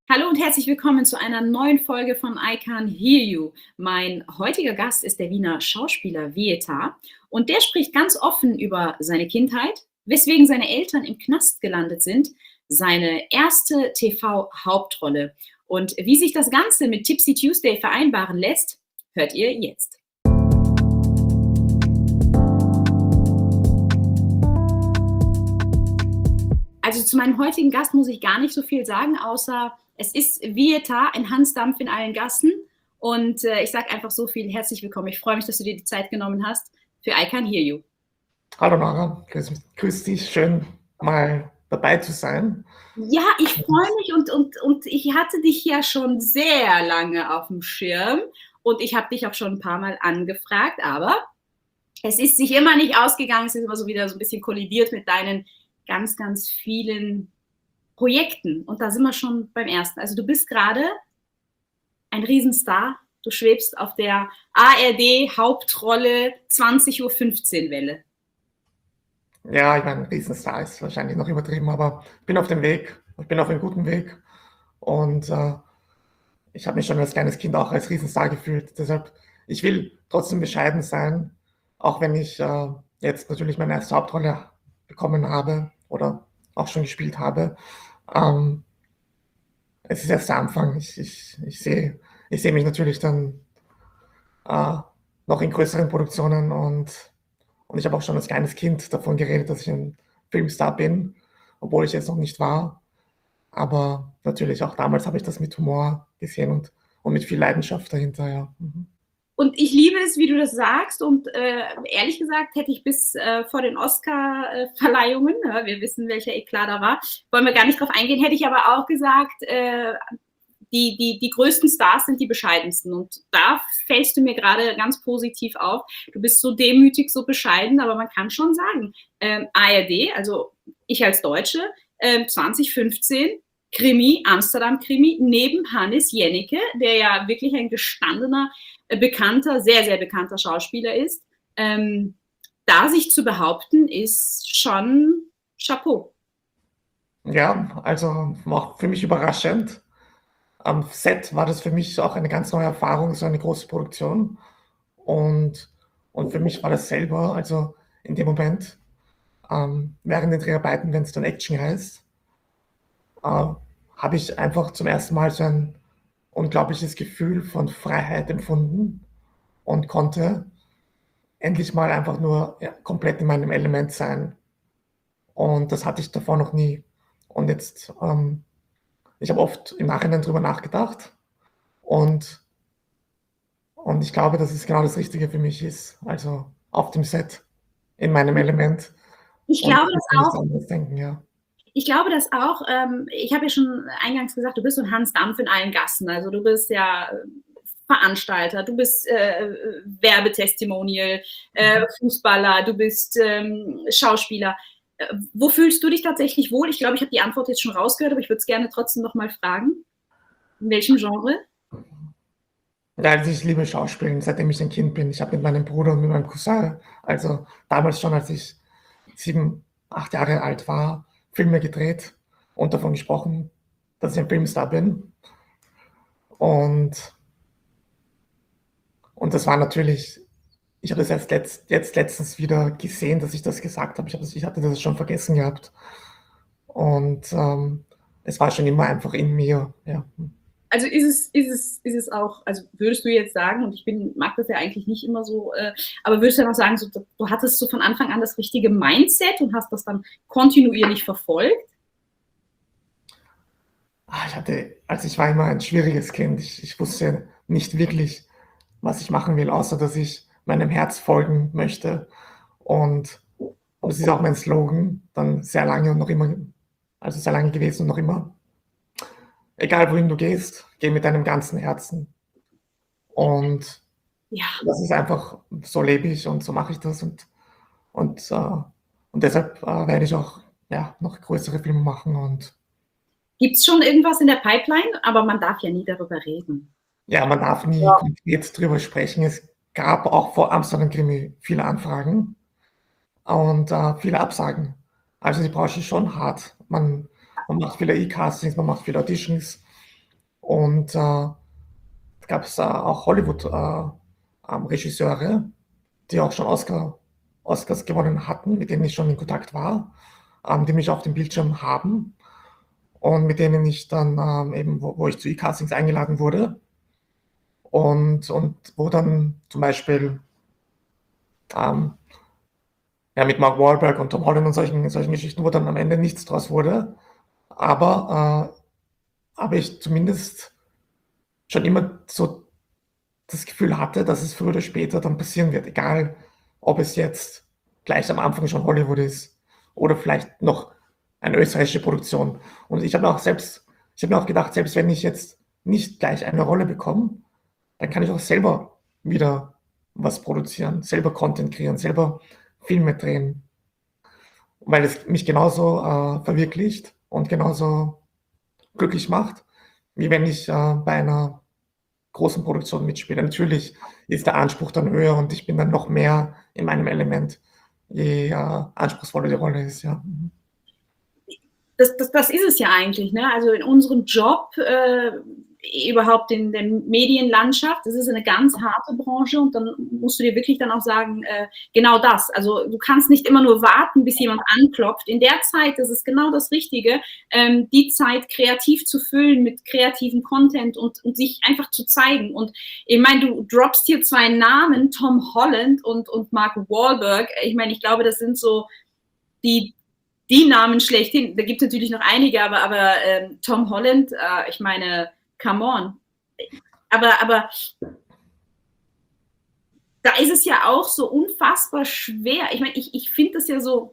Hallo und herzlich willkommen zu einer neuen Folge von I Can Hear You. Mein heutiger Gast ist der Wiener Schauspieler Vieta und der spricht ganz offen über seine Kindheit, weswegen seine Eltern im Knast gelandet sind, seine erste TV-Hauptrolle und wie sich das Ganze mit Tipsy Tuesday vereinbaren lässt, hört ihr jetzt. Also zu meinem heutigen Gast muss ich gar nicht so viel sagen, außer es ist Vieta, ein Hansdampf in allen Gassen. Und ich sage einfach so viel herzlich willkommen. Ich freue mich, dass du dir die Zeit genommen hast für I Can Hear You. Hallo Nora, grüß dich, schön mal dabei zu sein. Ja, ich freue mich und ich hatte dich ja schon sehr lange auf dem Schirm und ich habe dich auch schon ein paar Mal angefragt, aber es ist sich immer nicht ausgegangen, es ist immer so wieder so ein bisschen kollidiert mit deinen ganz, ganz vielen Projekten. Und da sind wir schon beim ersten. Also du bist gerade ein Riesenstar. Du schwebst auf der ARD-Hauptrolle 20.15 Uhr Welle. Ja, ich meine, Riesenstar ist wahrscheinlich noch übertrieben, aber ich bin auf dem Weg, ich bin auf einem guten Weg und ich habe mich schon als kleines Kind auch als Riesenstar gefühlt. Deshalb, ich will trotzdem bescheiden sein, auch wenn ich jetzt natürlich meine erste Hauptrolle bekommen habe oder auch schon gespielt habe. Ähm, Es ist erst der Anfang. Ich sehe mich natürlich dann äh, noch in größeren Produktionen und ich habe auch schon als kleines Kind davon geredet, dass ich ein Filmstar bin, obwohl ich jetzt noch nicht war. Aber natürlich auch damals habe ich das mit Humor gesehen und mit viel Leidenschaft dahinter, ja. Mhm. Und ich liebe es, wie du das sagst. Und ehrlich gesagt hätte ich bis vor den Oscar-Verleihungen, wir wissen, welcher Eklat da war, wollen wir gar nicht drauf eingehen, hätte ich aber auch gesagt, die größten Stars sind die bescheidensten. Und da fällst du mir gerade ganz positiv auf. Du bist so demütig, so bescheiden, aber man kann schon sagen, ARD, also ich als Deutsche, 2015, Krimi, Amsterdam-Krimi, neben Hannes Jennecke, der ja wirklich ein gestandener, bekannter, sehr, sehr bekannter Schauspieler ist. Da sich zu behaupten, ist schon Chapeau. Ja, also auch für mich überraschend. Am Set war das für mich auch eine ganz neue Erfahrung, so eine große Produktion. Und, und für mich war das selber, also in dem Moment, während den Dreharbeiten, wenn es dann Action heißt, habe ich einfach zum ersten Mal so ein unglaubliches Gefühl von Freiheit empfunden und konnte endlich mal einfach nur ja, komplett in meinem Element sein. Und das hatte ich davor noch nie. Und jetzt, ich habe oft im Nachhinein drüber nachgedacht und, und ich glaube, dass es genau das Richtige für mich ist. Also auf dem Set, in meinem Element. Ich Und glaube ich das kann nichts auch. anderes denken, ja. Ich glaube das auch. Ich habe ja schon eingangs gesagt, du bist so ein Hans Dampf in allen Gassen. Also du bist ja Veranstalter, du bist Werbetestimonial, Fußballer, du bist Schauspieler. Wo fühlst du dich tatsächlich wohl? Ich glaube, ich habe die Antwort jetzt schon rausgehört, aber ich würde es gerne trotzdem noch mal fragen. In welchem Genre? Ja, also ich liebe Schauspielen, seitdem ich ein Kind bin. Ich habe mit meinem Bruder und mit meinem Cousin, also damals schon, als ich 7, 8 Jahre alt war, Filme gedreht und davon gesprochen, dass ich ein Filmstar bin. Und, und das war natürlich, ich habe das jetzt letztens wieder gesehen, dass ich das gesagt habe. Ich hatte das schon vergessen gehabt. Und es war schon immer einfach in mir. Ja. Also ist es auch, also würdest du jetzt sagen, und mag das ja eigentlich nicht immer so, aber würdest du dann auch sagen, so, du hattest so von Anfang an das richtige Mindset und hast das dann kontinuierlich verfolgt? Also ich war immer ein schwieriges Kind. Ich wusste nicht wirklich, was ich machen will, außer dass ich meinem Herz folgen möchte. Und das ist auch mein Slogan, dann sehr lange und noch immer, also sehr lange gewesen und noch immer. Egal wohin du gehst, geh mit deinem ganzen Herzen. Und Ja. das ist einfach, so lebe ich und so mache ich das. Und, äh, und deshalb werde ich auch ja, noch größere Filme machen. Und Gibt es schon irgendwas in der Pipeline? Aber man darf ja nie darüber reden. ja, man darf nie konkret drüber sprechen. Es gab auch vor Amsterdam Krimi viele Anfragen und viele Absagen. Also die Branche ist schon hart. Man macht viele E-Castings, man macht viele Auditions Und gab es auch Hollywood-Regisseure, die auch schon Oscars gewonnen hatten, mit denen ich schon in Kontakt war, die mich auf dem Bildschirm haben und mit denen ich dann eben, wo ich zu E-Castings eingeladen wurde und wo dann zum Beispiel ähm, ja, mit Mark Wahlberg und Tom Holland und solchen Geschichten, wo dann am Ende nichts draus wurde, aber ich zumindest schon immer so das Gefühl hatte, dass es früher oder später dann passieren wird, egal ob es jetzt gleich am Anfang schon Hollywood ist oder vielleicht noch eine österreichische Produktion. Und ich habe mir auch gedacht, selbst wenn ich jetzt nicht gleich eine Rolle bekomme, dann kann ich auch selber wieder was produzieren, selber Content kreieren, selber Filme drehen, weil es mich genauso verwirklicht und genauso glücklich macht, wie wenn ich bei einer großen Produktionen mitspiele. Natürlich ist der Anspruch dann höher und ich bin dann noch mehr in meinem Element, je anspruchsvoller die Rolle ist, ja. Das ist es ja eigentlich, ne? Also in unserem Job, überhaupt in der Medienlandschaft, das ist eine ganz harte Branche und dann musst du dir wirklich dann auch sagen, genau das. Also du kannst nicht immer nur warten, bis jemand anklopft. In der Zeit, das ist genau das Richtige, die Zeit kreativ zu füllen mit kreativem Content und sich einfach zu zeigen. Und ich meine, du droppst hier zwei Namen, Tom Holland und Mark Wahlberg. Ich meine, ich glaube, das sind so die Namen schlechthin. Da gibt es natürlich noch einige, aber Tom Holland, ich meine, come on. Aber da ist es ja auch so unfassbar schwer. Ich meine, ich finde das ja so,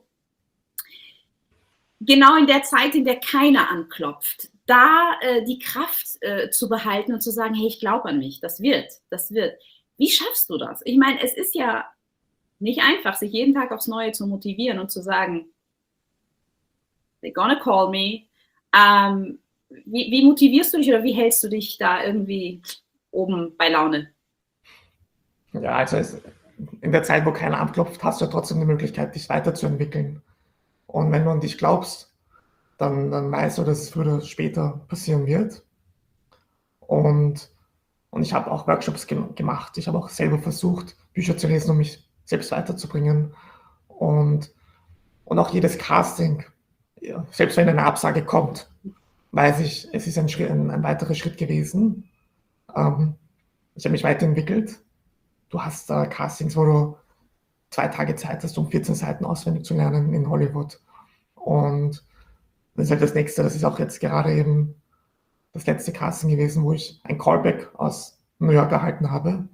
genau in der Zeit, in der keiner anklopft, da die Kraft zu behalten und zu sagen, hey, ich glaube an mich, das wird. Wie schaffst du das? Ich meine, es ist ja nicht einfach, sich jeden Tag aufs Neue zu motivieren und zu sagen, they're gonna call me. Wie motivierst du dich oder wie hältst du dich da irgendwie oben bei Laune? Ja, also in der Zeit, wo keiner anklopft, hast du ja trotzdem die Möglichkeit, dich weiterzuentwickeln. Und wenn du an dich glaubst, dann weißt du, dass es früher oder später passieren wird. Und, und ich habe auch Workshops gemacht. Ich habe auch selber versucht, Bücher zu lesen, um mich selbst weiterzubringen. Und, und auch jedes Casting, ja, selbst wenn eine Absage kommt, weiß ich, es ist ein weiterer Schritt gewesen. Ich habe mich weiterentwickelt. Du hast Castings, wo du 2 Tage Zeit hast, um 14 Seiten auswendig zu lernen in Hollywood. Und das ist halt das Nächste. Das ist auch jetzt gerade eben das letzte Casting gewesen, wo ich ein Callback aus New York erhalten habe.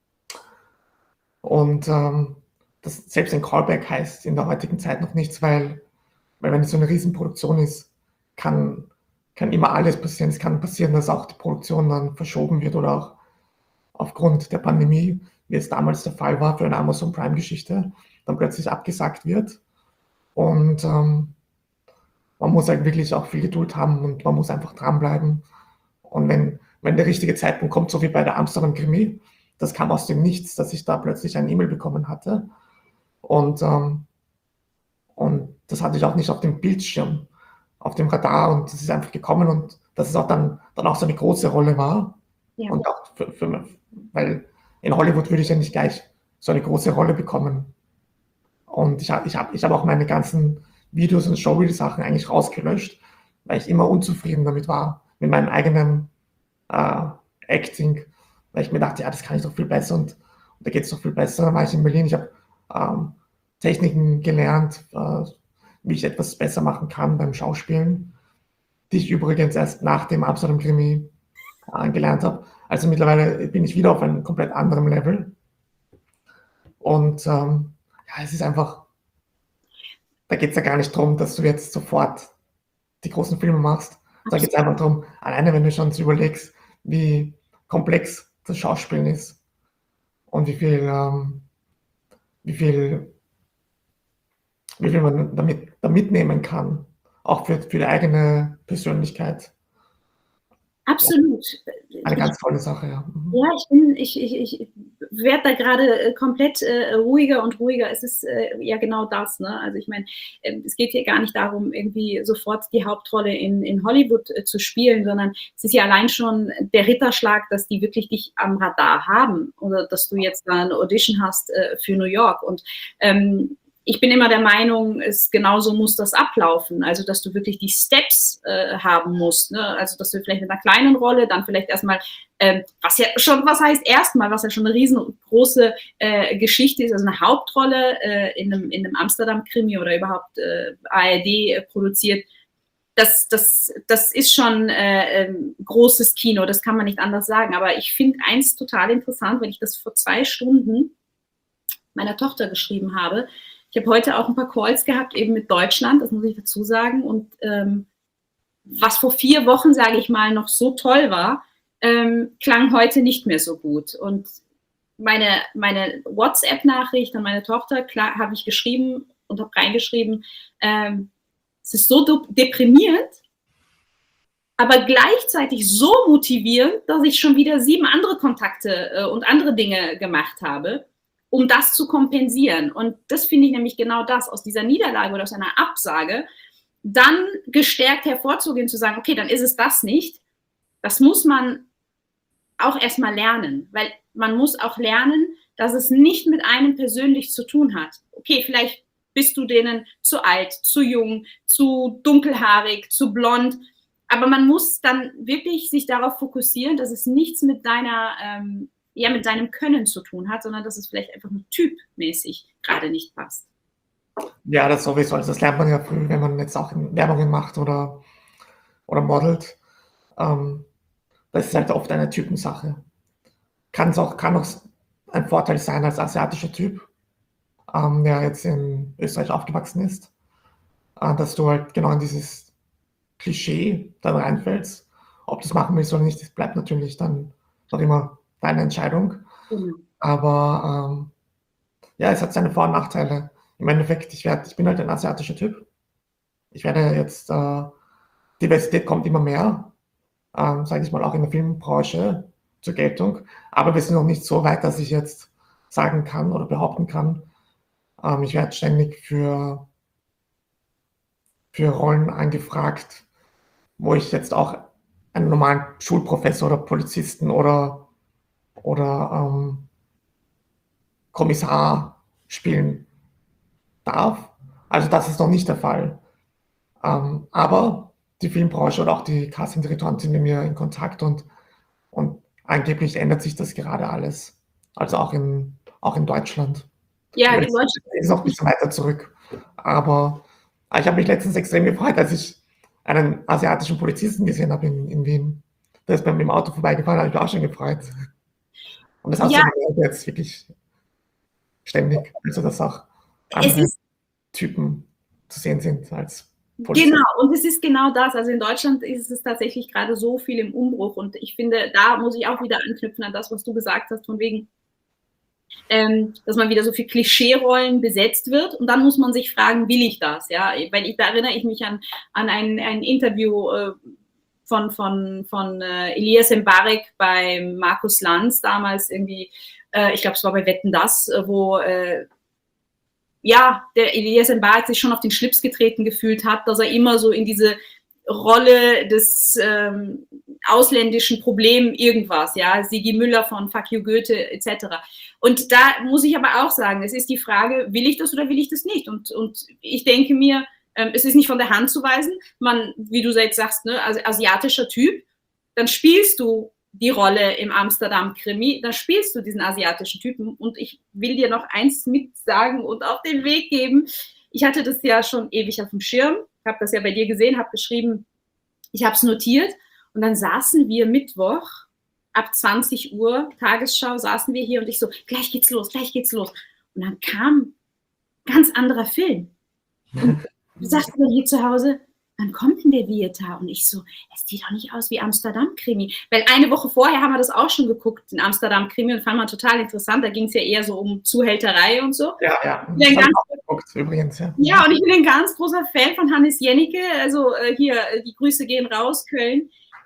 Und selbst ein Callback heißt in der heutigen Zeit noch nichts, weil wenn es so eine Riesenproduktion ist, kann immer alles passieren. Es kann passieren, dass auch die Produktion dann verschoben wird oder auch aufgrund der Pandemie, wie es damals der Fall war für eine Amazon Prime-Geschichte, dann plötzlich abgesagt wird. Und man muss halt wirklich auch viel Geduld haben und man muss einfach dranbleiben. Und wenn der richtige Zeitpunkt kommt, so wie bei der Amsterdam Krimi, das kam aus dem Nichts, dass ich da plötzlich eine E-Mail bekommen hatte. Und das hatte ich auch nicht auf dem Bildschirm, auf dem Radar. Und das ist einfach gekommen und dass es auch dann auch so eine große Rolle war. Ja. Und auch weil in Hollywood würde ich ja nicht gleich so eine große Rolle bekommen. Und ich hab auch meine ganzen Videos und Showreel-Sachen eigentlich rausgelöscht, weil ich immer unzufrieden damit war, mit meinem eigenen Acting, weil ich mir dachte, ja, das kann ich doch viel besser und da geht es doch viel besser. Dann war ich in Berlin, ich habe Techniken gelernt, wie ich etwas besser machen kann beim Schauspielen, die ich übrigens erst nach dem Amsterdam-Krimi gelernt habe. Also mittlerweile bin ich wieder auf einem komplett anderen Level. Und ja, es ist einfach, da geht es ja gar nicht darum, dass du jetzt sofort die großen Filme machst. Da geht es einfach darum, alleine wenn du schon überlegst, wie komplex das Schauspielen ist und wie viel man da mitnehmen kann, auch für die eigene Persönlichkeit. Absolut. Eine ganz tolle Sache, ja. Ja, ich werde da gerade komplett ruhiger und ruhiger. Es ist ja genau das. Ne? Also ich meine, es geht hier gar nicht darum, irgendwie sofort die Hauptrolle in Hollywood zu spielen, sondern es ist ja allein schon der Ritterschlag, dass die wirklich dich am Radar haben oder dass du jetzt da eine Audition hast für New York. Und ich bin immer der Meinung, genauso muss das ablaufen. Also, dass du wirklich die Steps haben musst. Ne? Also, dass du vielleicht mit einer kleinen Rolle, dann vielleicht erstmal, was ja schon, was heißt erstmal, was ja schon eine riesengroße Geschichte ist, also eine Hauptrolle in einem Amsterdam-Krimi oder überhaupt ARD produziert. Das ist schon großes Kino, das kann man nicht anders sagen. Aber ich finde eins total interessant, wenn ich das vor 2 Stunden meiner Tochter geschrieben habe. Ich habe heute auch ein paar Calls gehabt, eben mit Deutschland, das muss ich dazu sagen. Und was vor 4 Wochen, sage ich mal, noch so toll war, klang heute nicht mehr so gut. Und meine WhatsApp-Nachricht an meine Tochter, klar, habe ich geschrieben und habe reingeschrieben, es ist so deprimierend, aber gleichzeitig so motivierend, dass ich schon wieder 7 andere Kontakte und andere Dinge gemacht habe, um das zu kompensieren. Und das finde ich nämlich genau das, aus dieser Niederlage oder aus einer Absage, dann gestärkt hervorzugehen, zu sagen, okay, dann ist es das nicht. Das muss man auch erstmal lernen, weil man muss auch lernen, dass es nicht mit einem persönlich zu tun hat. Okay, vielleicht bist du denen zu alt, zu jung, zu dunkelhaarig, zu blond, aber man muss dann wirklich sich darauf fokussieren, dass es nichts mit mit deinem Können zu tun hat, sondern dass es vielleicht einfach nur typmäßig gerade nicht passt. Ja, das sowieso. Also das lernt man ja früh, wenn man jetzt auch Werbungen macht oder modelt. Das ist halt oft eine Typensache. Kann auch ein Vorteil sein als asiatischer Typ, der jetzt in Österreich aufgewachsen ist, dass du halt genau in dieses Klischee dann reinfällst. Ob du das machen willst oder nicht, das bleibt natürlich dann noch immer deine Entscheidung. Mhm. Aber ja, es hat seine Vor- und Nachteile. Im Endeffekt, ich bin halt ein asiatischer Typ. Ich werde jetzt, Diversität kommt immer mehr, sage ich mal, auch in der Filmbranche zur Geltung. Aber wir sind noch nicht so weit, dass ich jetzt sagen kann oder behaupten kann, ich werde ständig für Rollen angefragt, wo ich jetzt auch einen normalen Schulprofessor oder Polizisten oder Kommissar spielen darf. Also das ist noch nicht der Fall. Aber die Filmbranche oder auch die Castingdirektoren sind mit mir in Kontakt und angeblich ändert sich das gerade alles. Also auch in Deutschland. Ja, in Deutschland ist noch ein bisschen weiter zurück. Aber ich habe mich letztens extrem gefreut, als ich einen asiatischen Polizisten gesehen habe in Wien. Der ist bei mir im Auto vorbeigefahren, habe ich mich auch schon gefreut. Und das hast du jetzt wirklich ständig. Also dass auch andere Typen zu sehen sind als Polizisten. Genau, und es ist genau das. Also in Deutschland ist es tatsächlich gerade so viel im Umbruch. Und ich finde, da muss ich auch wieder anknüpfen an das, was du gesagt hast, von wegen, dass man wieder so viel Klischee-Rollen besetzt wird. Und dann muss man sich fragen, will ich das? Ja, weil da erinnere ich mich an ein Interview von Elias Mbarek bei Markus Lanz damals irgendwie, ich glaube, es war bei Wetten, dass, wo der Elias Mbarek sich schon auf den Schlips getreten gefühlt hat, dass er immer so in diese Rolle des ausländischen Problem irgendwas, ja, Sigi Müller von Fuck You Goethe etc. Und da muss ich aber auch sagen, es ist die Frage, will ich das oder will ich das nicht? Und ich denke mir, es ist nicht von der Hand zu weisen, wie du jetzt sagst, ne, also asiatischer Typ, dann spielst du die Rolle im Amsterdam-Krimi, dann spielst du diesen asiatischen Typen. Und ich will dir noch eins mitsagen und auf den Weg geben. Ich hatte das ja schon ewig auf dem Schirm, habe das ja bei dir gesehen, habe geschrieben, ich habe es notiert. Und dann saßen wir Mittwoch ab 20 Uhr, Tagesschau, saßen wir hier und ich so, gleich geht's los. Und dann kam ein ganz anderer Film. Und du sagst mir hier zu Hause, wann kommt denn der Vieta? Und ich so, es sieht doch nicht aus wie Amsterdam-Krimi. Weil eine Woche vorher haben wir das auch schon geguckt, den Amsterdam-Krimi, und fanden wir total interessant. Da ging es ja eher so um Zuhälterei und so. Ja. Übrigens, ja. Ja, und ich bin ein ganz großer Fan von Hannes Jennecke. Also hier, die Grüße gehen raus, Köln.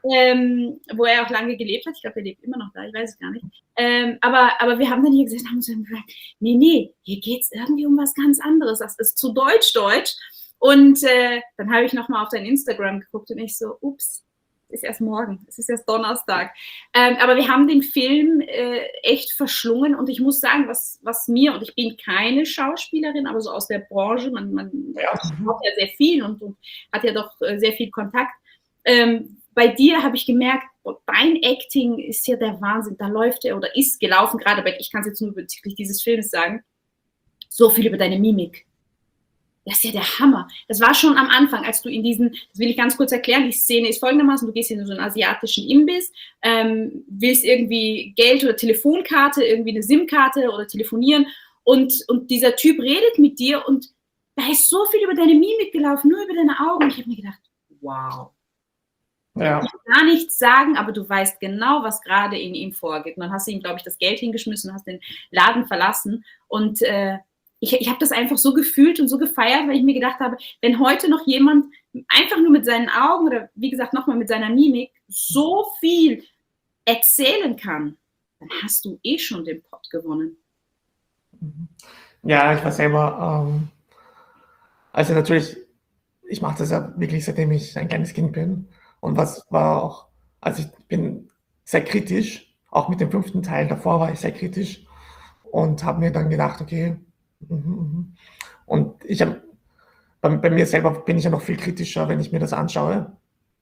wo er auch lange gelebt hat. Ich glaube, er lebt immer noch da, ich weiß es gar nicht. Aber wir haben dann hier gesagt, nee, hier geht es irgendwie um was ganz anderes. Das ist zu Deutsch. Und dann habe ich nochmal auf dein Instagram geguckt und ich so, ups, es ist erst morgen, es ist erst Donnerstag. Aber wir haben den Film echt verschlungen und ich muss sagen, was mir, und ich bin keine Schauspielerin, aber so aus der Branche, man schaut ja sehr viel und hat ja doch sehr viel Kontakt. Bei dir habe ich gemerkt, dein Acting ist ja der Wahnsinn. Da läuft er oder ist gelaufen, gerade weil ich kann es jetzt nur bezüglich dieses Films sagen, so viel über deine Mimik. Das ist ja der Hammer. Das war schon am Anfang, als du in diesen, das will ich ganz kurz erklären, die Szene ist folgendermaßen, du gehst in so einen asiatischen Imbiss, willst irgendwie Geld oder Telefonkarte, irgendwie eine SIM-Karte oder telefonieren und dieser Typ redet mit dir und da ist so viel über deine Mimik gelaufen, nur über deine Augen. Ich habe mir gedacht, wow. Ja. Ich kann gar nichts sagen, aber du weißt genau, was gerade in ihm vorgeht. Und dann hast du ihm, glaube ich, das Geld hingeschmissen, hast den Laden verlassen. Und ich habe das einfach so gefühlt und so gefeiert, weil ich mir gedacht habe, wenn heute noch jemand einfach nur mit seinen Augen oder wie gesagt nochmal mit seiner Mimik so viel erzählen kann, dann hast du eh schon den Pot gewonnen. Ja, ich war selber, also natürlich, ich mache das ja wirklich, seitdem ich ein kleines Kind bin. Und was war auch, also ich bin sehr kritisch, auch mit dem 5. Teil davor war ich sehr kritisch und habe mir dann gedacht, okay, und ich habe, bei mir selber bin ich ja noch viel kritischer, wenn ich mir das anschaue.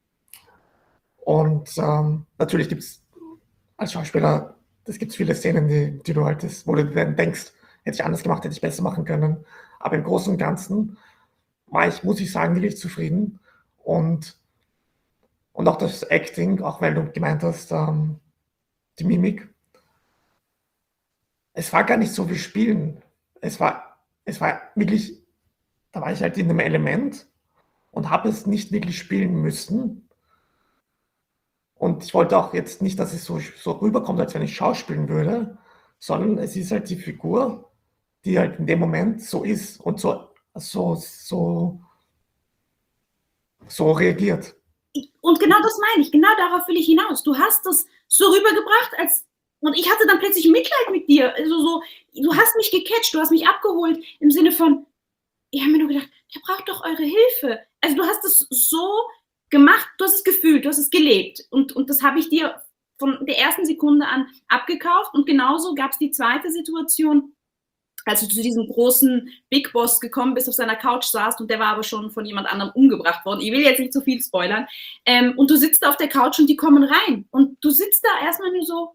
Und natürlich gibt es als Schauspieler, es gibt viele Szenen, die du halt, wo du dann denkst, hätte ich anders gemacht, hätte ich besser machen können. Aber im Großen und Ganzen war ich, muss ich sagen, wirklich zufrieden. Und auch das Acting, auch weil du gemeint hast, die Mimik. Es war gar nicht so wie Spielen. Es war wirklich, da war ich halt in einem Element und habe es nicht wirklich spielen müssen. Und ich wollte auch jetzt nicht, dass es so rüberkommt, als wenn ich schauspielen würde, sondern es ist halt die Figur, die halt in dem Moment so ist und so reagiert. Und genau das meine ich, genau darauf will ich hinaus. Du hast das so rübergebracht, und ich hatte dann plötzlich Mitleid mit dir. Also du hast mich gecatcht, du hast mich abgeholt im Sinne von, ich habe mir nur gedacht, der braucht doch eure Hilfe. Also du hast es so gemacht, du hast es gefühlt, du hast es gelebt. Und das habe ich dir von der ersten Sekunde an abgekauft. Und genauso gab es die zweite Situation, als du zu diesem großen Big Boss gekommen bist, auf seiner Couch saßt und der war aber schon von jemand anderem umgebracht worden. Ich will jetzt nicht zu viel spoilern. Und du sitzt da auf der Couch und die kommen rein. Und du sitzt da erstmal nur so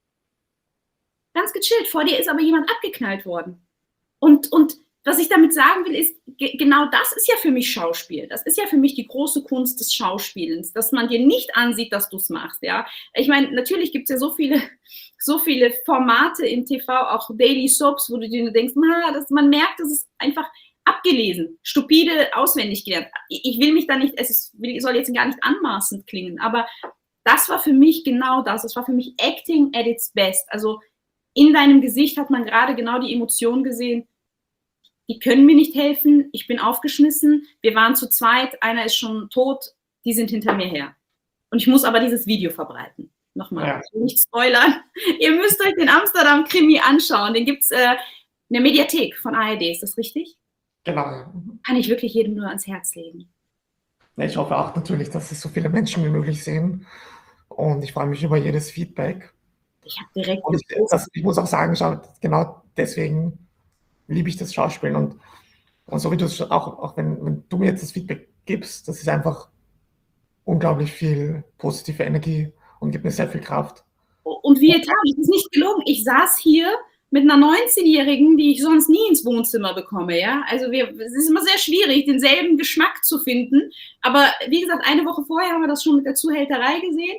ganz gechillt. Vor dir ist aber jemand abgeknallt worden. Und was ich damit sagen will, ist, genau das ist ja für mich Schauspiel. Das ist ja für mich die große Kunst des Schauspielens, dass man dir nicht ansieht, dass du es machst. Ja? Ich meine, natürlich gibt es ja so viele Formate im TV, auch Daily Soaps, wo du dir denkst, man merkt, das ist einfach abgelesen, stupide, auswendig gelernt. Ich will mich da nicht, soll jetzt gar nicht anmaßend klingen, aber das war für mich genau das. Das war für mich Acting at its best. Also in deinem Gesicht hat man gerade genau die Emotion gesehen, die können mir nicht helfen, ich bin aufgeschmissen, wir waren zu zweit, einer ist schon tot, die sind hinter mir her. Und ich muss aber dieses Video verbreiten. Nochmal, nicht spoilern. Ihr müsst euch den Amsterdam-Krimi anschauen. Den gibt es in der Mediathek von ARD, ist das richtig? Genau. Kann ich wirklich jedem nur ans Herz legen. Ich hoffe auch natürlich, dass es so viele Menschen wie möglich sehen. Und ich freue mich über jedes Feedback. Ich habe direkt ich muss auch sagen, genau deswegen liebe ich das Schauspielen. Und so wie du es auch wenn du mir jetzt das Feedback gibst, das ist einfach unglaublich viel positive Energie und gibt mir sehr viel Kraft. Und wie jetzt, das ist nicht gelogen. Ich saß hier mit einer 19-Jährigen, die ich sonst nie ins Wohnzimmer bekomme, ja. Also es ist immer sehr schwierig, denselben Geschmack zu finden. Aber wie gesagt, eine Woche vorher haben wir das schon mit der Zuhälterei gesehen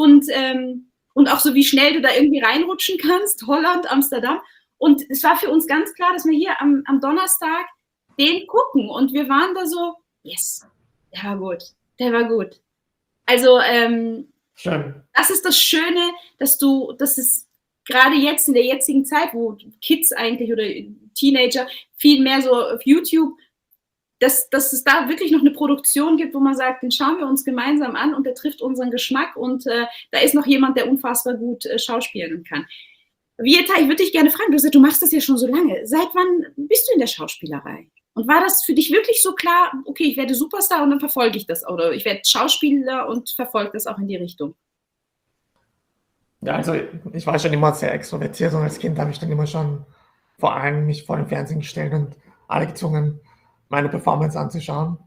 und auch so, wie schnell du da irgendwie reinrutschen kannst, Holland, Amsterdam. Und es war für uns ganz klar, dass wir hier am Donnerstag den gucken. Und wir waren da so, yes, der war gut. Also schön. Das ist das Schöne, dass es gerade jetzt in der jetzigen Zeit, wo Kids eigentlich oder Teenager viel mehr so auf YouTube dass es da wirklich noch eine Produktion gibt, wo man sagt, den schauen wir uns gemeinsam an und der trifft unseren Geschmack und da ist noch jemand, der unfassbar gut schauspielen kann. Vieta, ich würde dich gerne fragen, du machst das ja schon so lange. Seit wann bist du in der Schauspielerei? Und war das für dich wirklich so klar, okay, ich werde Superstar und dann verfolge ich das oder ich werde Schauspieler und verfolge das auch in die Richtung? Ja, also ich war schon immer sehr extrovertiert und als Kind habe ich dann immer schon vor allem mich vor den Fernsehen gestellt und alle gezwungen, meine Performance anzuschauen.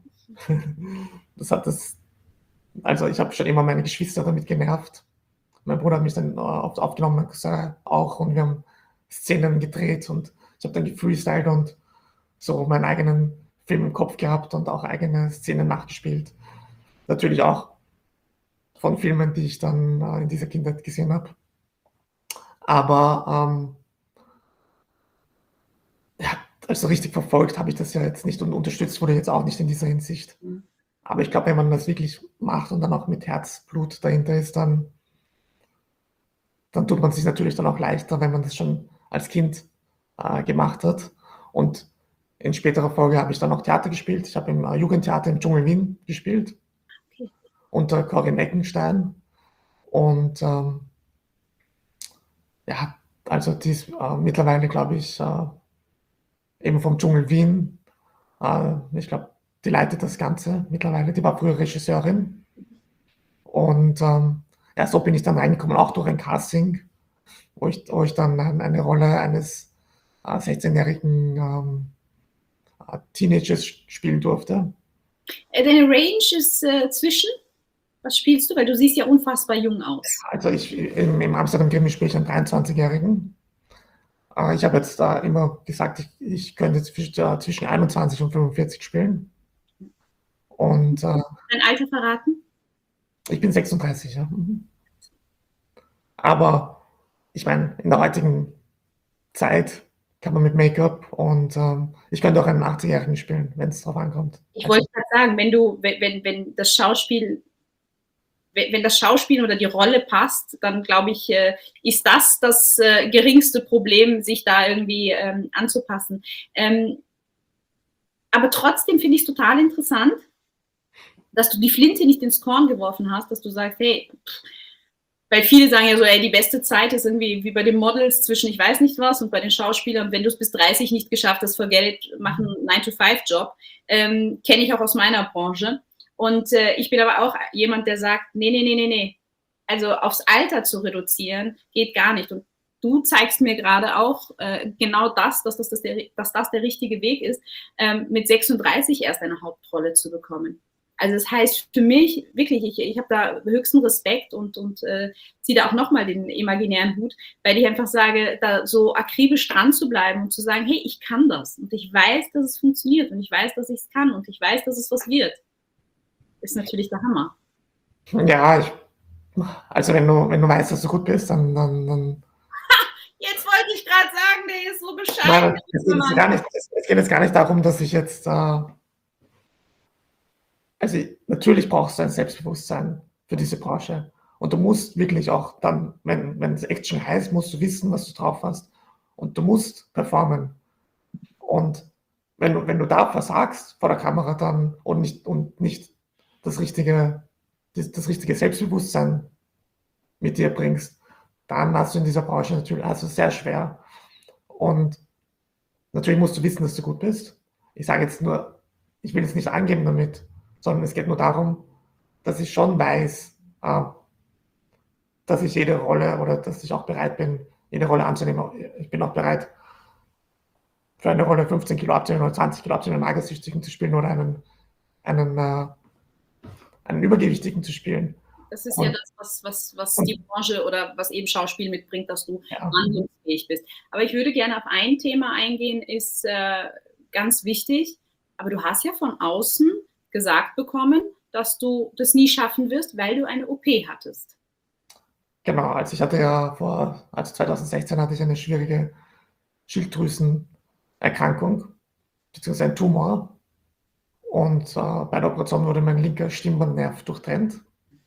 Also ich habe schon immer meine Geschwister damit genervt. Mein Bruder hat mich dann oft aufgenommen, mein Cousin auch und wir haben Szenen gedreht und ich habe dann gefreestylt und so meinen eigenen Film im Kopf gehabt und auch eigene Szenen nachgespielt. Natürlich auch von Filmen, die ich dann in dieser Kindheit gesehen habe. Aber ja, also richtig verfolgt habe ich das ja jetzt nicht und unterstützt wurde jetzt auch nicht in dieser Hinsicht. Aber ich glaube, wenn man das wirklich macht und dann auch mit Herzblut dahinter ist, dann tut man sich natürlich dann auch leichter, wenn man das schon als Kind gemacht hat. Und in späterer Folge habe ich dann auch Theater gespielt. Ich habe im Jugendtheater im Dschungel Wien gespielt, Okay. unter Corinne Eckenstein. Und ja, also die ist mittlerweile, glaube ich, eben vom Dschungel Wien. Ich glaube, die leitet das Ganze mittlerweile. Die war früher Regisseurin. Und ja, so bin ich dann reingekommen, auch durch ein Casting, wo ich dann eine Rolle eines 16-jährigen Teenagers spielen durfte. Deine Range ist zwischen? Was spielst du? Weil du siehst ja unfassbar jung aus. Also im Amsterdam Krimi spiele ich einen 23-Jährigen. Ich habe jetzt immer gesagt, ich könnte jetzt zwischen 21 und 45 spielen. Und Dein Alter verraten? ich bin 36, ja. Aber ich meine, in der heutigen Zeit kann man mit Make-up und ich könnte auch einen 80-Jährigen spielen, wenn es drauf ankommt. Ich wollte gerade sagen, wenn das Schauspiel, wenn das Schauspiel oder die Rolle passt, dann glaube ich, ist das geringste Problem, sich da irgendwie anzupassen. Aber trotzdem finde ich es total interessant, dass du die Flinte nicht ins Korn geworfen hast, dass du sagst, hey, weil viele sagen ja so, ey, die beste Zeit ist irgendwie wie bei den Models zwischen ich weiß nicht was und bei den Schauspielern, wenn du es bis 30 nicht geschafft hast, vor Geld machen einen 9-to-5-Job, kenne ich auch aus meiner Branche. Und ich bin aber auch jemand, der sagt, nee. Also aufs Alter zu reduzieren, geht gar nicht. Und du zeigst mir gerade auch genau dass das der richtige Weg ist, mit 36 erst eine Hauptrolle zu bekommen. Also das heißt für mich wirklich, ich habe da höchsten Respekt und ziehe da auch nochmal den imaginären Hut, weil ich einfach sage, da so akribisch dran zu bleiben und zu sagen, hey, ich kann das und ich weiß, dass es funktioniert und ich weiß, dass ich es kann und ich weiß, dass es was wird, ist natürlich der Hammer. Ja, also wenn du weißt, dass du gut bist, dann Jetzt wollte ich gerade sagen, der ist so bescheiden. nein, es geht jetzt gar nicht darum, dass ich jetzt also natürlich brauchst du ein Selbstbewusstsein für diese Branche. Und du musst wirklich auch dann, wenn es Action heißt, musst du wissen, was du drauf hast. Und du musst performen. Und wenn du da versagst vor der Kamera dann und nicht das richtige Selbstbewusstsein mit dir bringst, dann hast du in dieser Branche natürlich also sehr schwer. Und natürlich musst du wissen, dass du gut bist. Ich sage jetzt nur, ich will es nicht angeben damit, sondern es geht nur darum, dass ich schon weiß, dass ich jede Rolle oder dass ich auch bereit bin, jede Rolle anzunehmen. Ich bin auch bereit, für eine Rolle 15 Kilo abzunehmen oder 20 Kilo abzunehmen, einen Magersüchtigen zu spielen oder einen Übergewichtigen zu spielen. Das ist ja das, was die Branche oder was eben Schauspiel mitbringt, dass du handlungsfähig bist. Aber ich würde gerne auf ein Thema eingehen, ist ganz wichtig. Aber du hast ja von außen gesagt bekommen, dass du das nie schaffen wirst, weil du eine OP hattest. Genau, also 2016 hatte ich eine schwierige Schilddrüsenerkrankung, beziehungsweise ein Tumor. Und bei der Operation wurde mein linker Stimmbandnerv durchtrennt.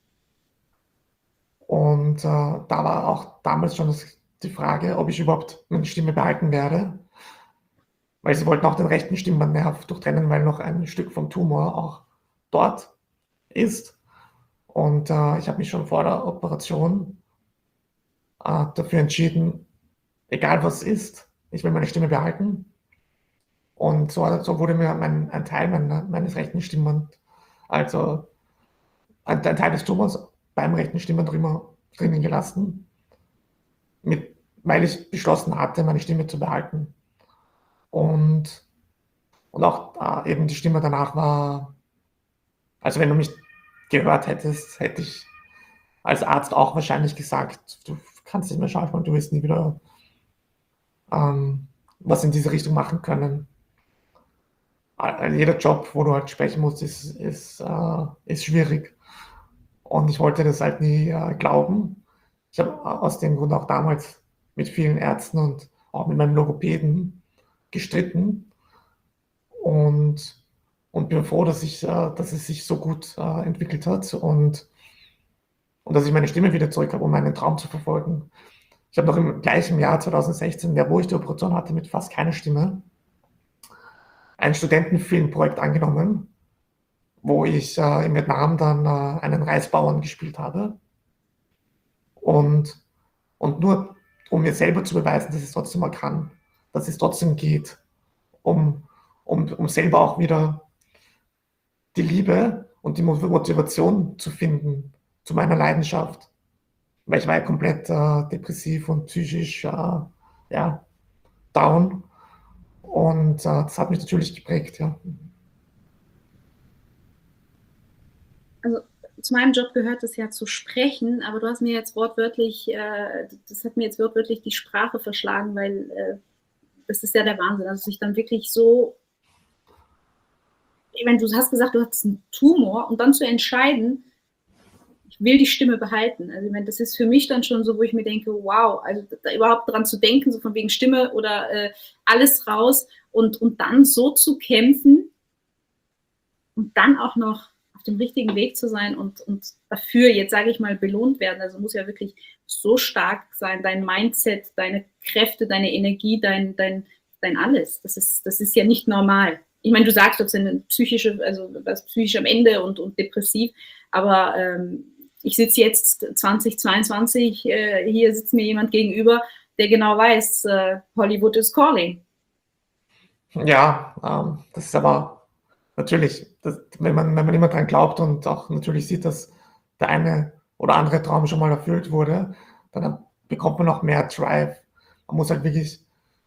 Und da war auch damals schon die Frage, ob ich überhaupt meine Stimme behalten werde. weil sie wollten auch den rechten Stimmbandnerv durchtrennen, weil noch ein Stück vom Tumor auch dort ist. Und ich habe mich schon vor der Operation dafür entschieden, egal was ist, ich will meine Stimme behalten. Und so wurde mir ein Teil meines rechten Stimmband, also ein Teil des Tumors beim rechten Stimmband drinnen gelassen, weil ich beschlossen hatte, meine Stimme zu behalten. Und auch eben die Stimme danach war, also wenn du mich gehört hättest, hätte ich als Arzt auch wahrscheinlich gesagt, du kannst nicht mehr schauspielen, du wirst nie wieder was in diese Richtung machen können. Jeder Job, wo du halt sprechen musst, ist schwierig. Und ich wollte das halt nie glauben. Ich habe aus dem Grund auch damals mit vielen Ärzten und auch mit meinem Logopäden gestritten und, und bin froh, dass es sich so gut entwickelt hat und dass ich meine Stimme wieder zurück habe, um meinen Traum zu verfolgen. Ich habe noch im gleichen Jahr 2016, wo ich die Operation hatte, mit fast keiner Stimme, ein Studentenfilmprojekt angenommen, wo ich in Vietnam dann einen Reisbauern gespielt habe. Und, und nur um mir selber zu beweisen, dass ich es trotzdem mal kann, dass es trotzdem geht, um, um selber auch wieder die Liebe und die Motivation zu finden zu meiner Leidenschaft. Weil ich war ja komplett depressiv und psychisch ja, down. Und das hat mich natürlich geprägt, ja. Also zu meinem Job gehört es ja zu sprechen, aber du hast mir jetzt wortwörtlich, das hat mir jetzt wortwörtlich die Sprache verschlagen, weil das ist ja der Wahnsinn. Also sich dann wirklich so, ich meine, du hast gesagt, du hattest einen Tumor und dann zu entscheiden, ich will die Stimme behalten. Also ich meine, das ist für mich dann schon so, wo ich mir denke, wow, also da überhaupt dran zu denken, so von wegen Stimme oder alles raus und dann so zu kämpfen und dann auch noch auf dem richtigen Weg zu sein und dafür, jetzt sage ich mal, belohnt werden. Also muss ja wirklich so stark sein, dein Mindset, deine Kräfte, deine Energie, dein alles. Das ist ja nicht normal. Ich meine, du sagst, du hast eine psychische, also was psychisch am Ende und depressiv, aber ich sitze jetzt 2022, hier sitzt mir jemand gegenüber, der genau weiß, Hollywood is calling. Ja, das ist aber natürlich, wenn man immer dran glaubt und auch natürlich sieht, dass der eine oder andere Traum schon mal erfüllt wurde, dann bekommt man noch mehr Drive. Man muss halt wirklich,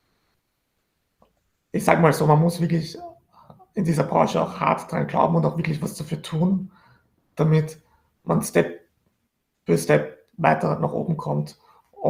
ich sage mal so, man muss wirklich in dieser Branche auch hart dran glauben und auch wirklich was dafür tun, damit man Step für Step weiter nach oben kommt.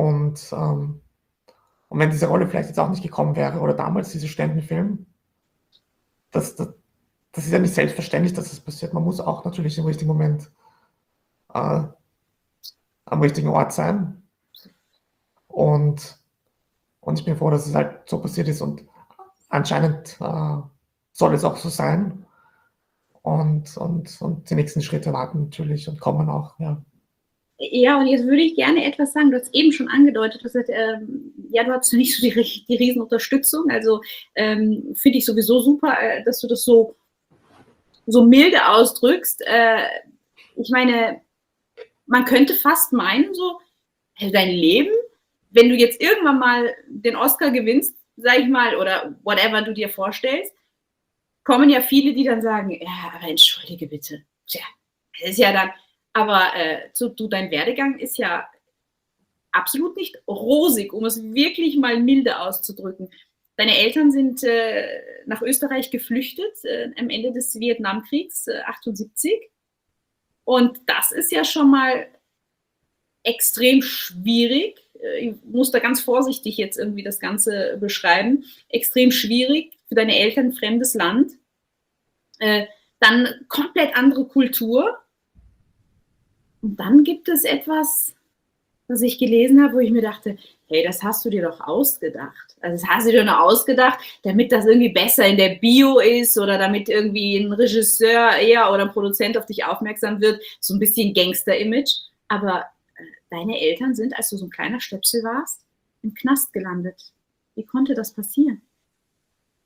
Und wenn diese Rolle vielleicht jetzt auch nicht gekommen wäre oder damals diese Ständenfilm, das, das, das ist ja nicht selbstverständlich, dass das passiert. Man muss auch natürlich im richtigen Moment äh, am richtigen Ort sein. Und, und ich bin froh, dass es halt so passiert ist und anscheinend soll es auch so sein. Und die nächsten Schritte warten natürlich und kommen auch, ja. Ja, und jetzt würde ich gerne etwas sagen. Du hast eben schon angedeutet, du hast gesagt, ja, du hast nicht so die Riesenunterstützung. Also finde ich sowieso super, dass du das so milde ausdrückst. Ich meine, man könnte fast meinen, so, dein Leben, wenn du jetzt irgendwann mal den Oscar gewinnst, sag ich mal, oder whatever du dir vorstellst, kommen ja viele, die dann sagen, ja, aber entschuldige bitte. Tja, das ist ja dann, aber dein Werdegang ist ja absolut nicht rosig, um es wirklich mal milde auszudrücken. Deine Eltern sind nach Österreich geflüchtet am Ende des Vietnamkriegs 78. Und das ist ja schon mal extrem schwierig. Ich muss da ganz vorsichtig jetzt irgendwie das Ganze beschreiben. Extrem schwierig für deine Eltern, fremdes Land. Dann komplett andere Kultur. Und dann gibt es etwas, was ich gelesen habe, wo ich mir dachte, hey, das hast du dir doch ausgedacht. Also das hast du dir nur ausgedacht, damit das irgendwie besser in der Bio ist oder damit irgendwie ein Regisseur eher oder ein Produzent auf dich aufmerksam wird. So ein bisschen Gangster-Image. Aber deine Eltern sind, als du so ein kleiner Stöpsel warst, im Knast gelandet. Wie konnte das passieren?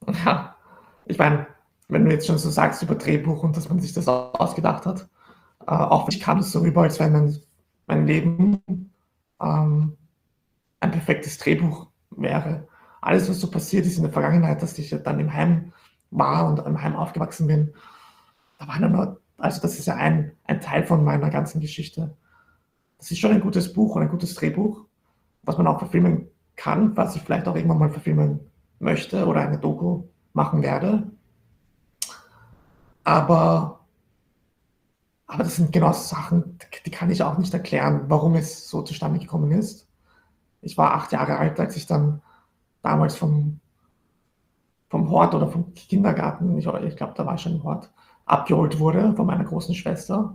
Ja, ich meine, wenn du jetzt schon so sagst über Drehbuch und dass man sich das ausgedacht hat, auch ich kam es so rüber, als wenn mein Leben ein perfektes Drehbuch wäre. Alles, was so passiert ist in der Vergangenheit, dass ich dann im Heim war und im Heim aufgewachsen bin, da war nur, also das ist ja ein Teil von meiner ganzen Geschichte. Das ist schon ein gutes Buch und ein gutes Drehbuch, was man auch verfilmen kann, was ich vielleicht auch irgendwann mal verfilmen möchte oder eine Doku machen werde. Aber, aber das sind genau Sachen, die kann ich auch nicht erklären, warum es so zustande gekommen ist. Ich war 8 Jahre alt, als ich dann damals vom Hort oder vom Kindergarten, ich glaube, da war ich schon im Hort, abgeholt wurde von meiner großen Schwester.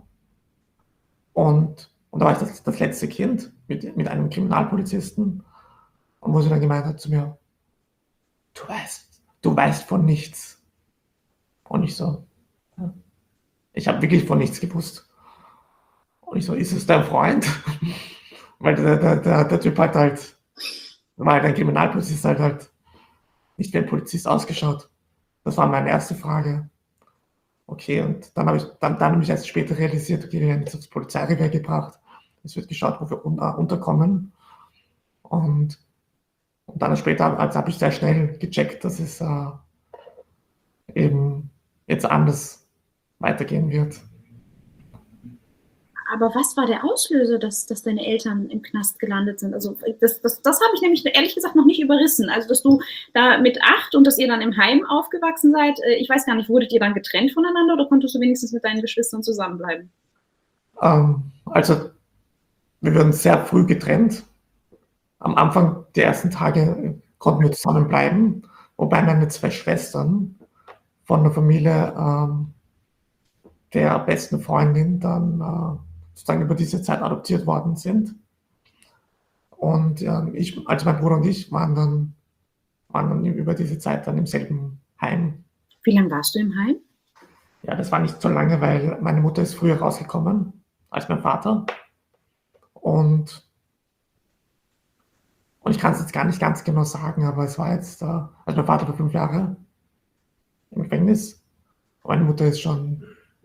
Und da war ich das letzte Kind mit einem Kriminalpolizisten. Und wo sie dann gemeint hat zu mir, du weißt von nichts. Und ich so, ja, ich habe wirklich von nichts gewusst. Und ich so, ist es dein Freund? Weil der Typ war halt ein Kriminalpolizist, halt nicht wie ein Polizist ausgeschaut. Das war meine erste Frage. Okay, und dann habe ich erst später realisiert, okay, wir werden jetzt aufs Polizeirevier gebracht. Es wird geschaut, wo wir unterkommen. Und, und dann später habe ich sehr schnell gecheckt, dass es eben jetzt anders weitergehen wird. Aber was war der Auslöser, dass deine Eltern im Knast gelandet sind? Also das habe ich nämlich ehrlich gesagt noch nicht überrissen. Also dass du da mit 8 und dass ihr dann im Heim aufgewachsen seid, ich weiß gar nicht, wurdet ihr dann getrennt voneinander oder konntest du wenigstens mit deinen Geschwistern zusammenbleiben? Also wir wurden sehr früh getrennt. Am Anfang der ersten Tage konnten wir zusammenbleiben, wobei meine 2 Schwestern von der Familie der besten Freundin dann sozusagen über diese Zeit adoptiert worden sind. Und also mein Bruder und ich waren dann über diese Zeit dann im selben Heim. Wie lange warst du im Heim? Ja, das war nicht so lange, weil meine Mutter ist früher rausgekommen als mein Vater. Und ich kann es jetzt gar nicht ganz genau sagen, aber es war jetzt, also mein Vater war 5 Jahre im Gefängnis. Meine Mutter ist schon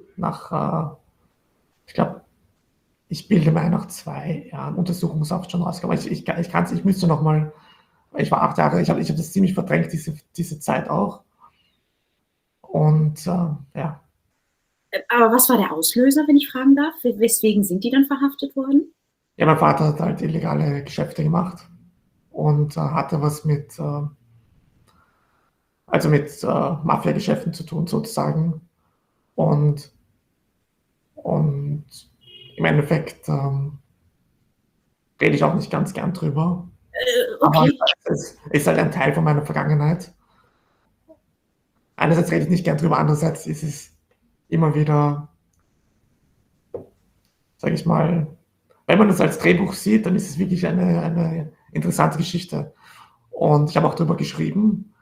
ich glaube, ich bilde mir ein, nach 2 Jahren Untersuchungshaft schon rausgekommen. Ich müsste noch mal, weil ich war 8 Jahre, ich habe das ziemlich verdrängt, diese Zeit auch. Und ja. Aber was war der Auslöser, wenn ich fragen darf? Weswegen sind die dann verhaftet worden? Ja, mein Vater hat halt illegale Geschäfte gemacht und hatte was mit Mafia-Geschäften zu tun, sozusagen. Und im Endeffekt rede ich auch nicht ganz gern drüber. Aber Okay. es ist halt ein Teil von meiner Vergangenheit. Einerseits rede ich nicht gern drüber, andererseits ist es immer wieder, sage ich mal, wenn man das als Drehbuch sieht, dann ist es wirklich eine interessante Geschichte. Und ich habe auch drüber geschrieben,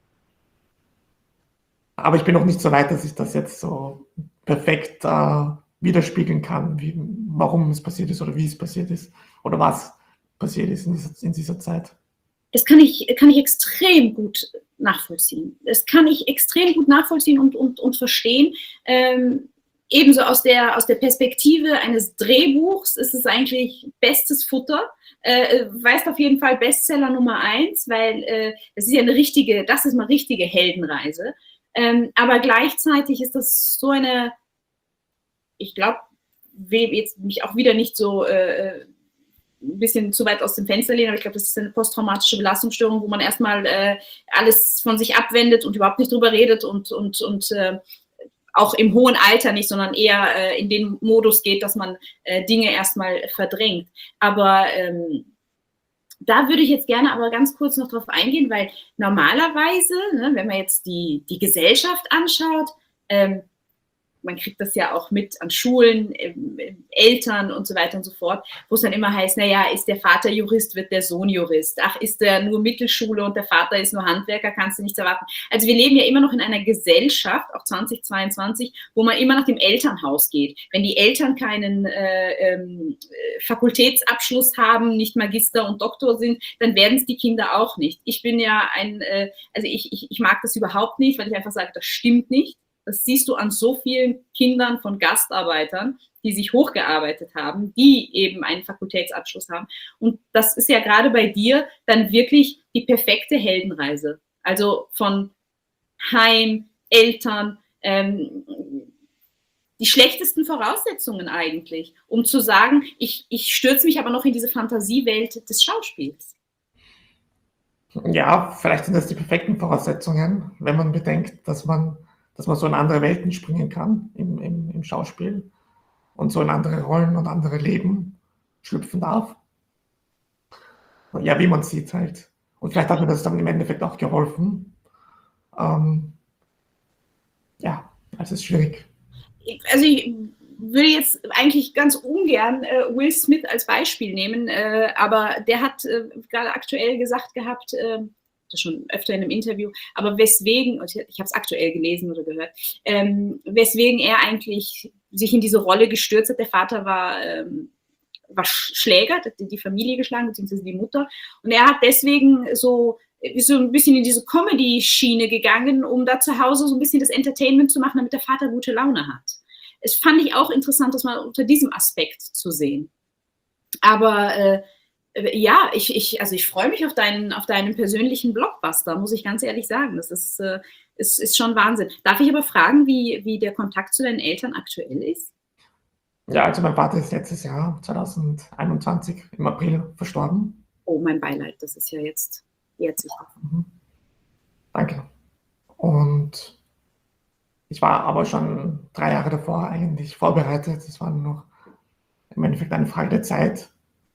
aber ich bin noch nicht so weit, dass ich das jetzt so perfekt widerspiegeln kann, warum es passiert ist oder wie es passiert ist oder was passiert ist in dieser Zeit. Das kann ich extrem gut nachvollziehen. Das kann ich extrem gut nachvollziehen und verstehen. Ebenso aus der Perspektive eines Drehbuchs ist es eigentlich bestes Futter. Weißt auf jeden Fall Bestseller Nummer 1, weil das ist ja das ist mal richtige Heldenreise. Aber gleichzeitig ist das so eine, ich glaube, will jetzt mich auch wieder nicht so ein bisschen zu weit aus dem Fenster lehnen, aber ich glaube, das ist eine posttraumatische Belastungsstörung, wo man erstmal alles von sich abwendet und überhaupt nicht drüber redet und auch im hohen Alter nicht, sondern eher in den Modus geht, dass man Dinge erstmal verdrängt. Aber da würde ich jetzt gerne aber ganz kurz noch drauf eingehen, weil normalerweise, ne, wenn man jetzt die Gesellschaft anschaut, man kriegt das ja auch mit an Schulen, Eltern und so weiter und so fort, wo es dann immer heißt, naja, ist der Vater Jurist, wird der Sohn Jurist. Ach, ist der nur Mittelschule und der Vater ist nur Handwerker, kannst du nichts erwarten. Also wir leben ja immer noch in einer Gesellschaft, auch 2022, wo man immer nach dem Elternhaus geht. Wenn die Eltern keinen Fakultätsabschluss haben, nicht Magister und Doktor sind, dann werden es die Kinder auch nicht. Ich bin ja ich mag das überhaupt nicht, weil ich einfach sage, das stimmt nicht. Das siehst du an so vielen Kindern von Gastarbeitern, die sich hochgearbeitet haben, die eben einen Fakultätsabschluss haben. Und das ist ja gerade bei dir dann wirklich die perfekte Heldenreise. Also von Heim, Eltern, die schlechtesten Voraussetzungen eigentlich, um zu sagen, ich stürze mich aber noch in diese Fantasiewelt des Schauspiels. Ja, vielleicht sind das die perfekten Voraussetzungen, wenn man bedenkt, dass man so in andere Welten springen kann im Schauspiel und so in andere Rollen und andere Leben schlüpfen darf. Ja, wie man sieht halt. Und vielleicht hat mir das dann im Endeffekt auch geholfen. Ja, es ist schwierig. Also ich würde jetzt eigentlich ganz ungern Will Smith als Beispiel nehmen, aber der hat gerade aktuell gesagt gehabt, das schon öfter in einem Interview, aber weswegen, ich habe es aktuell gelesen oder gehört, weswegen er eigentlich sich in diese Rolle gestürzt hat. Der Vater war Schläger, hat die Familie geschlagen, beziehungsweise die Mutter. Und er hat deswegen ist so ein bisschen in diese Comedy-Schiene gegangen, um da zu Hause so ein bisschen das Entertainment zu machen, damit der Vater gute Laune hat. Es fand ich auch interessant, das mal unter diesem Aspekt zu sehen. Aber ja, ich freue mich auf deinen persönlichen Blockbuster, muss ich ganz ehrlich sagen. Das ist schon Wahnsinn. Darf ich aber fragen, wie der Kontakt zu deinen Eltern aktuell ist? Ja, also mein Vater ist letztes Jahr, 2021, im April verstorben. Oh, mein Beileid, das ist ja jetzt sich. Danke. Und ich war aber schon 3 Jahre davor eigentlich vorbereitet. Es war nur noch im Endeffekt eine Frage der Zeit.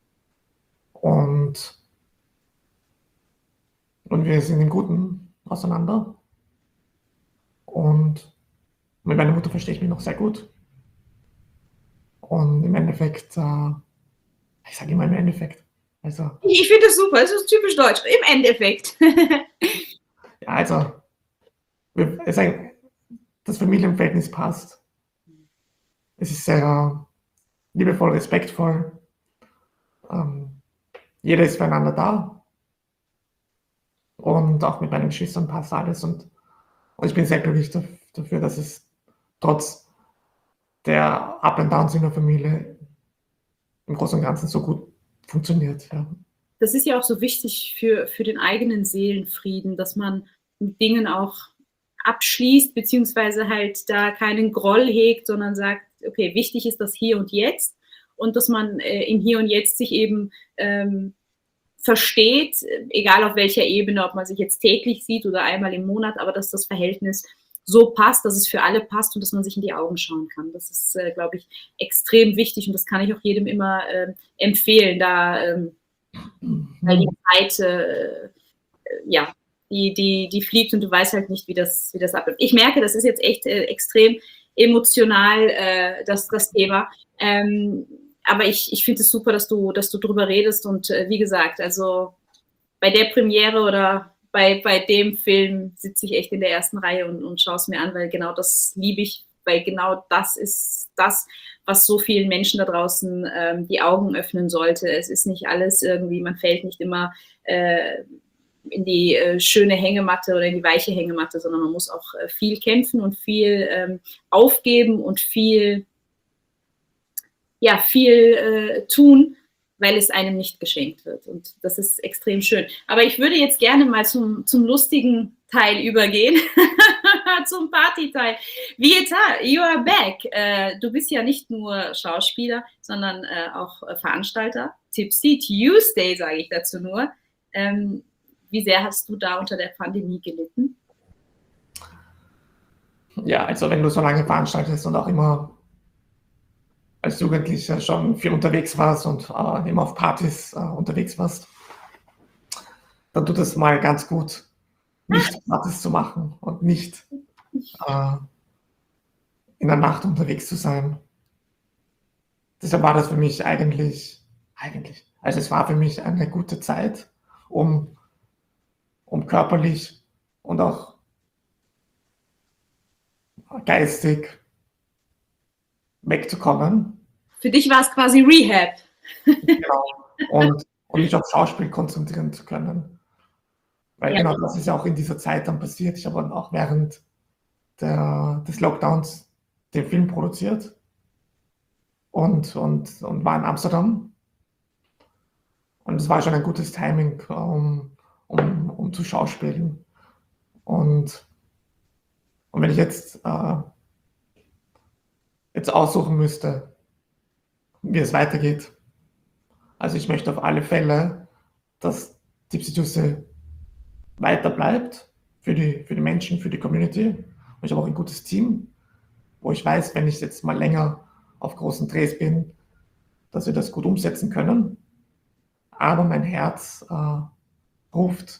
Und wir sind im Guten auseinander. Und mit meiner Mutter verstehe ich mich noch sehr gut. Und im Endeffekt, ich sage immer im Endeffekt. Also, ich finde das super, es ist typisch deutsch, im Endeffekt. Ja, also, das Familienverhältnis passt. Es ist sehr liebevoll, respektvoll. Jeder ist füreinander da. Und auch mit meinen Geschwistern passt alles. Und ich bin sehr glücklich dafür, dass es trotz der Up and Downs in der Familie im Großen und Ganzen so gut funktioniert. Ja. Das ist ja auch so wichtig für den eigenen Seelenfrieden, dass man mit Dingen auch abschließt, beziehungsweise halt da keinen Groll hegt, sondern sagt, okay, wichtig ist das Hier und Jetzt und dass man im Hier und Jetzt sich eben versteht, egal auf welcher Ebene, ob man sich jetzt täglich sieht oder einmal im Monat, aber dass das Verhältnis so passt, dass es für alle passt und dass man sich in die Augen schauen kann. Das ist, glaube ich, extrem wichtig und das kann ich auch jedem immer empfehlen, da weil die Zeit, ja, die fliegt und du weißt halt nicht, wie das abläuft. Ich merke, das ist jetzt echt extrem emotional, das Thema. Aber ich finde es super, dass du drüber redest und wie gesagt, also bei der Premiere oder bei dem Film sitze ich echt in der ersten Reihe und schaue es mir an, weil genau das liebe ich, weil genau das ist das, was so vielen Menschen da draußen die Augen öffnen sollte. Es ist nicht alles irgendwie, man fällt nicht immer in die schöne Hängematte oder in die weiche Hängematte, sondern man muss auch viel kämpfen und viel aufgeben und viel tun, weil es einem nicht geschenkt wird. Und das ist extrem schön. Aber ich würde jetzt gerne mal zum lustigen Teil übergehen, zum Partyteil. Vieta, you are back. Du bist ja nicht nur Schauspieler, sondern auch Veranstalter. Tipsy Tuesday, sage ich dazu nur. Wie sehr hast du da unter der Pandemie gelitten? Ja, also wenn du so lange veranstaltest und auch immer als Jugendlicher schon viel unterwegs warst und immer auf Partys unterwegs warst, dann tut es mal ganz gut, nicht Partys zu machen und nicht in der Nacht unterwegs zu sein. Deshalb war das für mich also es war für mich eine gute Zeit, um, um körperlich und auch geistig wegzukommen. Für dich war es quasi Rehab. Genau. Und mich auf Schauspiel konzentrieren zu können. Weil Ja. genau das ist ja auch in dieser Zeit dann passiert. Ich habe dann auch während des Lockdowns den Film produziert und war in Amsterdam. Und es war schon ein gutes Timing, um zu schauspielen. Und, und wenn ich jetzt aussuchen müsste, wie es weitergeht, also ich möchte auf alle Fälle, dass Tipsy Tuesday weiter bleibt für die Menschen, für die Community. Und ich habe auch ein gutes Team, wo ich weiß, wenn ich jetzt mal länger auf großen Drehs bin, dass wir das gut umsetzen können. Aber mein Herz ruft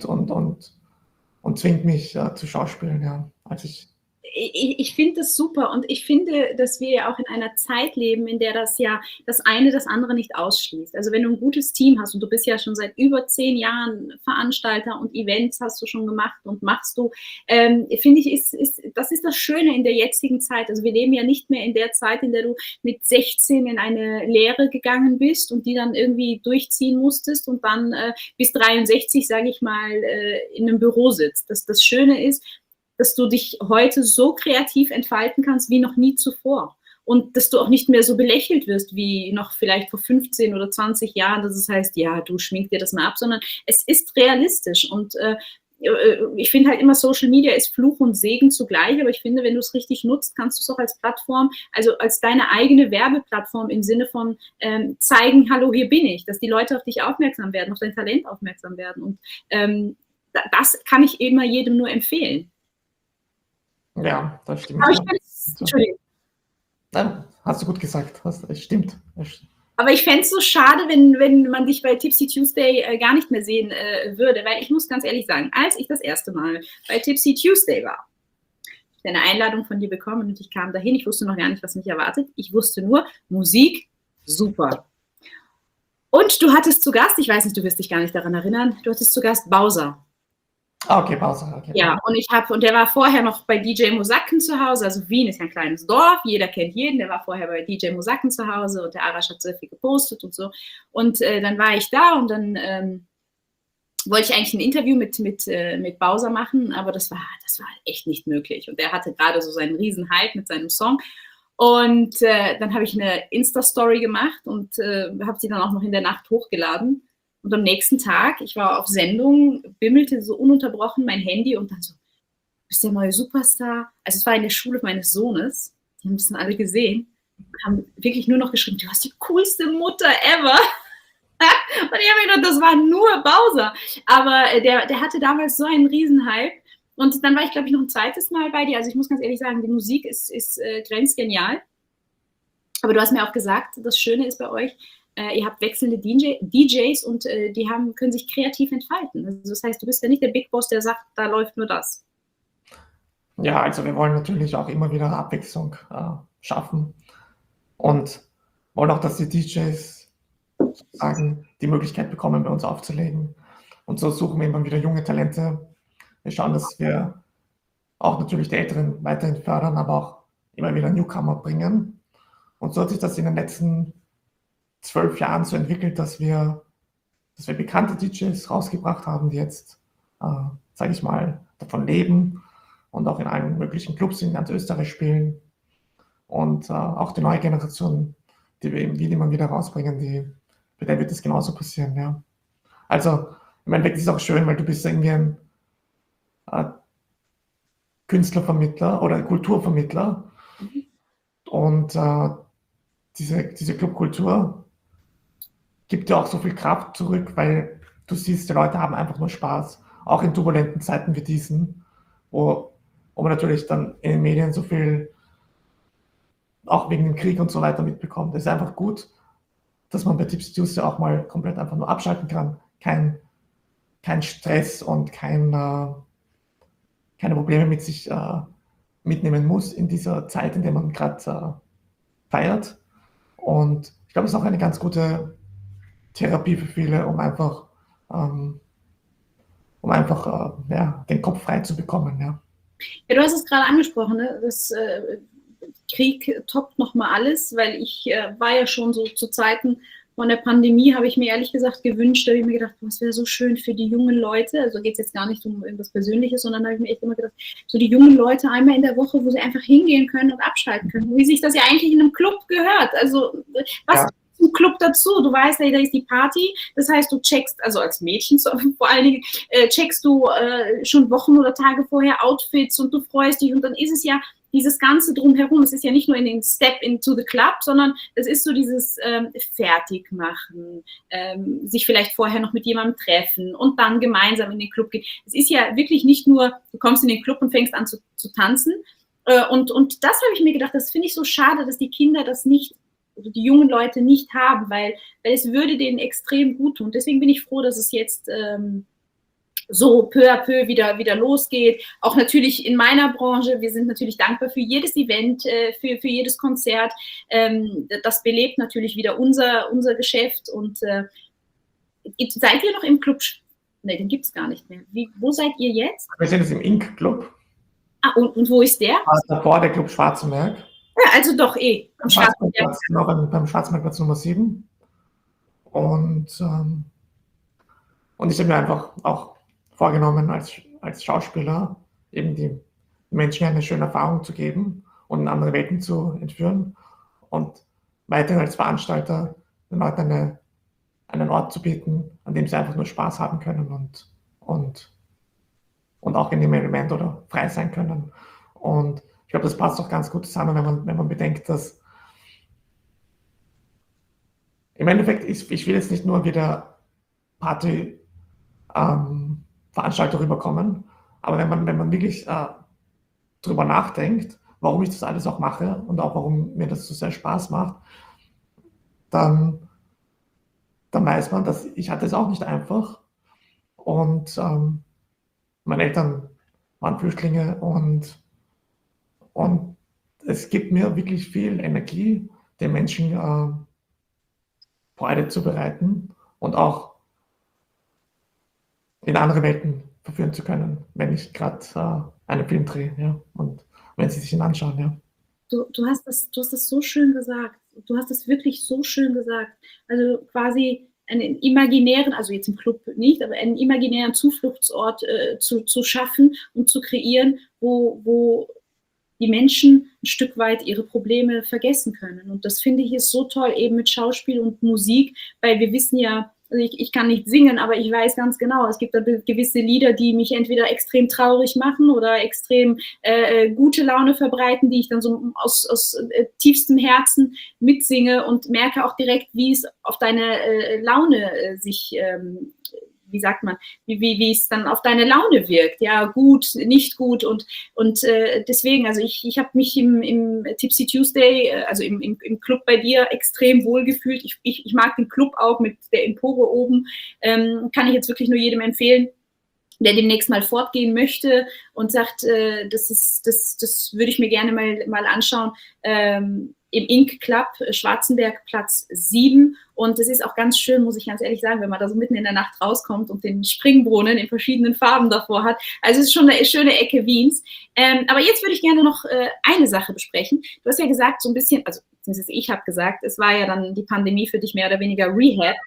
und zwingt mich zu Schauspielen. Ja. Also Ich finde das super und ich finde, dass wir ja auch in einer Zeit leben, in der das ja das eine das andere nicht ausschließt. Also wenn du ein gutes Team hast und du bist ja schon seit über 10 Jahren Veranstalter und Events hast du schon gemacht und machst du, finde ich, das ist das Schöne in der jetzigen Zeit. Also wir leben ja nicht mehr in der Zeit, in der du mit 16 in eine Lehre gegangen bist und die dann irgendwie durchziehen musstest und dann bis 63, sage ich mal, in einem Büro sitzt. Das Schöne ist, dass du dich heute so kreativ entfalten kannst wie noch nie zuvor. Und dass du auch nicht mehr so belächelt wirst wie noch vielleicht vor 15 oder 20 Jahren, dass es heißt, ja, du schmink dir das mal ab, sondern es ist realistisch. Und ich finde halt immer, Social Media ist Fluch und Segen zugleich, aber ich finde, wenn du es richtig nutzt, kannst du es auch als Plattform, also als deine eigene Werbeplattform im Sinne von zeigen, hallo, hier bin ich, dass die Leute auf dich aufmerksam werden, auf dein Talent aufmerksam werden. Und das kann ich immer jedem nur empfehlen. ja, das stimmt. Aber Ja. Entschuldigung. Nein, hast du gut gesagt. Es stimmt. Aber ich fände es so schade, wenn man dich bei Tipsy Tuesday gar nicht mehr sehen würde, weil ich muss ganz ehrlich sagen, als ich das erste Mal bei Tipsy Tuesday war, ich habe eine Einladung von dir bekommen und ich kam dahin, ich wusste noch gar nicht, was mich erwartet. Ich wusste nur, Musik, super. Und du hattest zu Gast, ich weiß nicht, du wirst dich gar nicht daran erinnern, du hattest zu Gast Bowser. Okay, Pause. Okay. Ja, und der war vorher noch bei DJ Mosacken zu Hause. Also Wien ist ja ein kleines Dorf, jeder kennt jeden. Der war vorher bei DJ Mosacken zu Hause und der Arash hat sehr viel gepostet und so. Und dann war ich da und dann wollte ich eigentlich ein Interview mit Bowser machen, aber das war echt nicht möglich. Und er hatte gerade so seinen riesen Hype mit seinem Song. Und dann habe ich eine Insta-Story gemacht und habe sie dann auch noch in der Nacht hochgeladen. Und am nächsten Tag, ich war auf Sendung, bimmelte so ununterbrochen mein Handy und dann so, du bist der neue Superstar. Also es war in der Schule meines Sohnes, die haben es dann alle gesehen, haben wirklich nur noch geschrieben, du hast die coolste Mutter ever. Und ich habe mir gedacht, das war nur Bowser. Aber der hatte damals so einen Riesenhype. Und dann war ich, glaube ich, noch ein zweites Mal bei dir. Also ich muss ganz ehrlich sagen, die Musik ist grenzgenial. Aber du hast mir auch gesagt, das Schöne ist bei euch, ihr habt wechselnde DJs und die können sich kreativ entfalten. Also das heißt, du bist ja nicht der Big Boss, der sagt, da läuft nur das. Ja, also wir wollen natürlich auch immer wieder Abwechslung schaffen und wollen auch, dass die DJs sozusagen die Möglichkeit bekommen, bei uns aufzulegen. Und so suchen wir immer wieder junge Talente. Wir schauen, dass wir auch natürlich die Älteren weiterhin fördern, aber auch immer wieder Newcomer bringen. Und so hat sich das in den letzten 12 Jahren so entwickelt, dass wir bekannte DJs rausgebracht haben, die jetzt, sage ich mal, davon leben und auch in allen möglichen Clubs in ganz Österreich spielen. Und auch die neue Generation, die wir eben immer wieder rausbringen, bei der wird das genauso passieren. Ja. Also im Endeffekt ist es auch schön, weil du bist irgendwie ein Künstlervermittler oder Kulturvermittler. Und diese Clubkultur gibt dir auch so viel Kraft zurück, weil du siehst, die Leute haben einfach nur Spaß. Auch in turbulenten Zeiten wie diesen, wo man natürlich dann in den Medien so viel, auch wegen dem Krieg und so weiter mitbekommt. Es ist einfach gut, dass man bei Tipsy Tuesday auch mal komplett einfach nur abschalten kann. Kein Stress und keine Probleme mit sich mitnehmen muss in dieser Zeit, in der man gerade feiert. Und ich glaube, es ist auch eine ganz gute Therapie für viele, ähm, ja, den Kopf frei zu bekommen. Ja. Ja, du hast es gerade angesprochen, ne? Das Krieg toppt nochmal alles, weil ich war ja schon so zu Zeiten von der Pandemie, habe ich mir ehrlich gesagt gewünscht, da habe ich mir gedacht, es wäre so schön für die jungen Leute, also geht es jetzt gar nicht um irgendwas Persönliches, sondern da habe ich mir echt immer gedacht, so die jungen Leute einmal in der Woche, wo sie einfach hingehen können und abschalten können, wie sich das ja eigentlich in einem Club gehört. Also was Ja. zum Club dazu? Du weißt, da ist die Party, das heißt, du checkst, also als Mädchen vor allen Dingen, checkst du schon Wochen oder Tage vorher Outfits und du freust dich und dann ist es ja dieses Ganze drumherum, es ist ja nicht nur in den Step into the Club, sondern es ist so dieses Fertigmachen, sich vielleicht vorher noch mit jemandem treffen und dann gemeinsam in den Club gehen. Es ist ja wirklich nicht nur, du kommst in den Club und fängst an zu tanzen. Und das habe ich mir gedacht, das finde ich so schade, dass die Kinder das nicht, also die jungen Leute nicht haben, weil es würde denen extrem gut tun. Deswegen bin ich froh, dass es jetzt so peu à peu wieder losgeht. Auch natürlich in meiner Branche, wir sind natürlich dankbar für jedes Event, für jedes Konzert. Das belebt natürlich wieder unser Geschäft. Und seid ihr noch im Club? Ne, den gibt es gar nicht mehr. Wo seid ihr jetzt? Wir sind jetzt im Ink-Club. Ah, und wo ist der? Davor der Club Schwarzenberg. Ja, also doch am Schwarzenberg. Genau, beim Schwarzenbergplatz Nummer 7. Und ich habe mir einfach auch vorgenommen, als Schauspieler eben die Menschen eine schöne Erfahrung zu geben und in andere Welten zu entführen und weiterhin als Veranstalter den Leuten einen Ort zu bieten, an dem sie einfach nur Spaß haben können und auch in dem Element oder frei sein können. Und ich glaube, das passt auch ganz gut zusammen, wenn man bedenkt, dass im Endeffekt ich will jetzt nicht nur wieder Party Veranstalter rüberkommen. Aber wenn man wirklich drüber nachdenkt, warum ich das alles auch mache und auch warum mir das so sehr Spaß macht, dann weiß man, dass ich hatte es auch nicht einfach. Und meine Eltern waren Flüchtlinge und es gibt mir wirklich viel Energie, den Menschen Freude zu bereiten und auch in andere Welten verführen zu können, wenn ich gerade einen Film drehe, ja, und wenn sie sich ihn anschauen, ja. Du hast das so schön gesagt. Du hast es wirklich so schön gesagt. Also quasi einen imaginären, also jetzt im Club nicht, aber einen imaginären Zufluchtsort zu schaffen und zu kreieren, wo die Menschen ein Stück weit ihre Probleme vergessen können. Und das finde ich ist so toll, eben mit Schauspiel und Musik, weil wir wissen ja, also ich kann nicht singen, aber ich weiß ganz genau, es gibt da gewisse Lieder, die mich entweder extrem traurig machen oder extrem gute Laune verbreiten, die ich dann so aus tiefstem Herzen mitsinge und merke auch direkt, wie es auf deine Laune sich wie sagt man, wie es dann auf deine Laune wirkt. Ja, gut, nicht gut. Und deswegen, also ich habe mich im Tipsy Tuesday, also im Club bei dir, extrem wohl gefühlt. Ich mag den Club auch mit der Empore oben. Kann ich jetzt wirklich nur jedem empfehlen, der demnächst mal fortgehen möchte und sagt, das würde ich mir gerne mal anschauen. Im Ink Club Schwarzenberg Platz 7 und es ist auch ganz schön, muss ich ganz ehrlich sagen, wenn man da so mitten in der Nacht rauskommt und den Springbrunnen in verschiedenen Farben davor hat. Also es ist schon eine schöne Ecke Wiens. Aber jetzt würde ich gerne noch eine Sache besprechen. Du hast ja gesagt, so ein bisschen, also ich habe gesagt, es war ja dann die Pandemie für dich mehr oder weniger Rehab.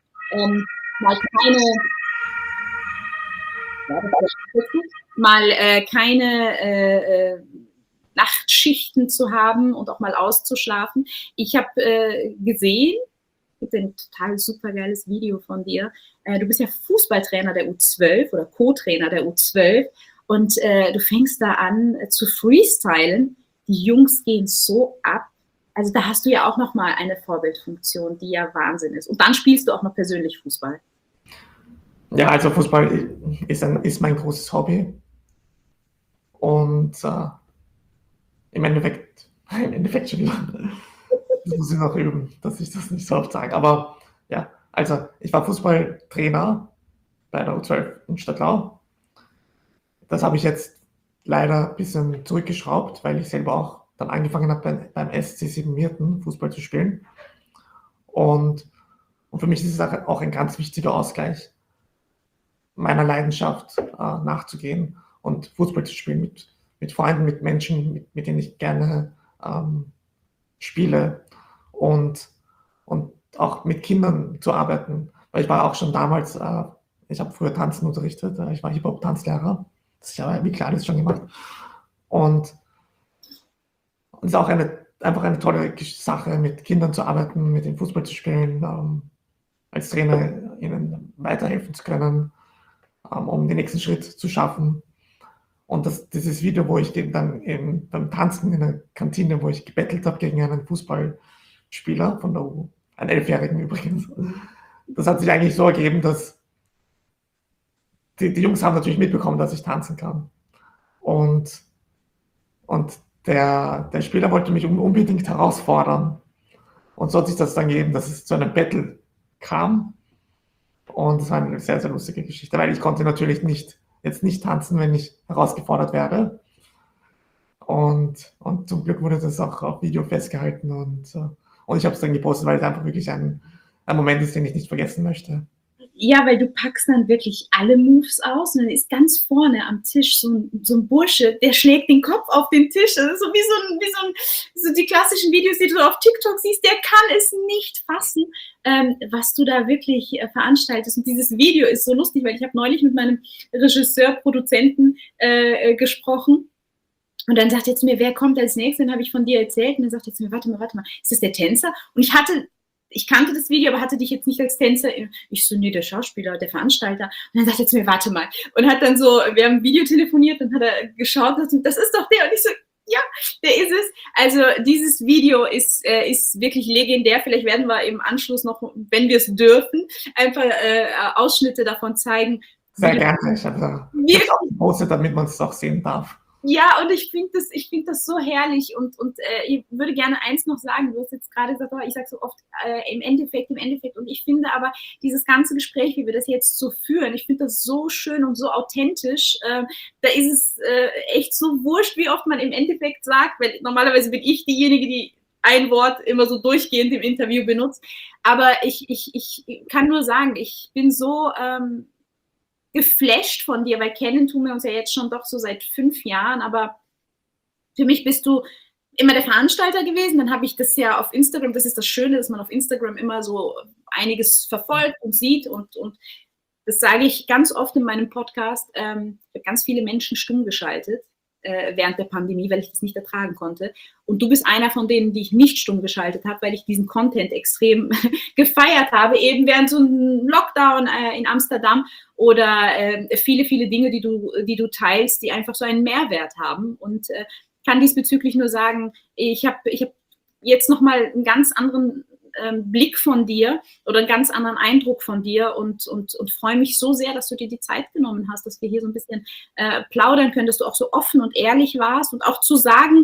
Keine Nachtschichten zu haben und auch mal auszuschlafen. Ich habe gesehen, es gibt ein total super geiles Video von dir. Du bist ja Fußballtrainer der U12 oder Co-Trainer der U12 und du fängst da an zu freestylen. Die Jungs gehen so ab. Also da hast du ja auch nochmal eine Vorbildfunktion, die ja Wahnsinn ist. Und dann spielst du auch noch persönlich Fußball. Ja, also Fußball ist mein großes Hobby. Und im Endeffekt schon wieder. Das muss ich noch üben, dass ich das nicht so oft sage. Aber ja, also ich war Fußballtrainer bei der U12 in Stadtlau. Das habe ich jetzt leider ein bisschen zurückgeschraubt, weil ich selber auch dann angefangen habe, beim SC Siebenmürten Fußball zu spielen. Und für mich ist es auch ein ganz wichtiger Ausgleich, meiner Leidenschaft nachzugehen und Fußball zu spielen mit Freunden, mit Menschen, mit denen ich gerne spiele und auch mit Kindern zu arbeiten. Weil ich war auch schon damals, ich habe früher Tanzen unterrichtet, ich war Hip-Hop-Tanzlehrer, das habe ich wie kleines schon gemacht. Und es ist auch einfach eine tolle Sache, mit Kindern zu arbeiten, mit dem Fußball zu spielen, als Trainer ihnen weiterhelfen zu können, um den nächsten Schritt zu schaffen. Und dieses Video, wo ich dann eben beim Tanzen in der Kantine, wo ich gebettelt habe gegen einen Fußballspieler von der U, einen Elfjährigen übrigens, das hat sich eigentlich so ergeben, dass die Jungs haben natürlich mitbekommen, dass ich tanzen kann. Und der Spieler wollte mich unbedingt herausfordern. Und so hat sich das dann gegeben, dass es zu einem Battle kam. Und das war eine sehr, sehr lustige Geschichte, weil ich konnte natürlich jetzt nicht tanzen, wenn ich herausgefordert werde. Und zum Glück wurde das auch auf Video festgehalten und ich habe es dann gepostet, weil es einfach wirklich ein Moment ist, den ich nicht vergessen möchte. Ja, weil du packst dann wirklich alle Moves aus und dann ist ganz vorne am Tisch so ein Bursche, der schlägt den Kopf auf den Tisch. Das ist so so die klassischen Videos, die du auf TikTok siehst, der kann es nicht fassen, was du da wirklich veranstaltest. Und dieses Video ist so lustig, weil ich habe neulich mit meinem Regisseur, Produzenten gesprochen. Und dann sagt er zu mir, wer kommt als nächstes? Dann habe ich von dir erzählt und dann sagt er zu mir, warte mal, ist das der Tänzer? Und ich kannte das Video, aber hatte dich jetzt nicht als Tänzer. Ich so, nee, der Schauspieler, der Veranstalter. Und dann sagt er zu mir, warte mal. Und hat dann so, wir haben Video telefoniert und hat er geschaut und gesagt, das ist doch der. Und ich so, ja, der ist es. Also dieses Video ist wirklich legendär. Vielleicht werden wir im Anschluss noch, wenn wir es dürfen, einfach Ausschnitte davon zeigen. Sehr gerne. Ich habe es auch gepostet, damit man es auch sehen darf. Ja, und ich finde das so herrlich und ich würde gerne eins noch sagen, du hast jetzt gerade gesagt, ich sage so oft im Endeffekt und ich finde aber dieses ganze Gespräch, wie wir das jetzt so führen, ich finde das so schön und so authentisch, da ist es echt so wurscht, wie oft man im Endeffekt sagt, weil normalerweise bin ich diejenige, die ein Wort immer so durchgehend im Interview benutzt, aber ich kann nur sagen, ich bin so geflasht von dir, weil kennen tun wir uns ja jetzt schon doch so seit 5 Jahren, aber für mich bist du immer der Veranstalter gewesen, dann habe ich das ja auf Instagram, das ist das Schöne, dass man auf Instagram immer so einiges verfolgt und sieht und das sage ich ganz oft in meinem Podcast, ich habe ganz viele Menschen stumm geschaltet während der Pandemie, weil ich das nicht ertragen konnte. Und du bist einer von denen, die ich nicht stumm geschaltet habe, weil ich diesen Content extrem gefeiert habe, eben während so einem Lockdown in Amsterdam oder viele, viele Dinge, die du teilst, die einfach so einen Mehrwert haben. Und kann diesbezüglich nur sagen, ich hab jetzt nochmal einen ganz anderen Blick von dir oder einen ganz anderen Eindruck von dir und freue mich so sehr, dass du dir die Zeit genommen hast, dass wir hier so ein bisschen plaudern können, dass du auch so offen und ehrlich warst und auch zu sagen,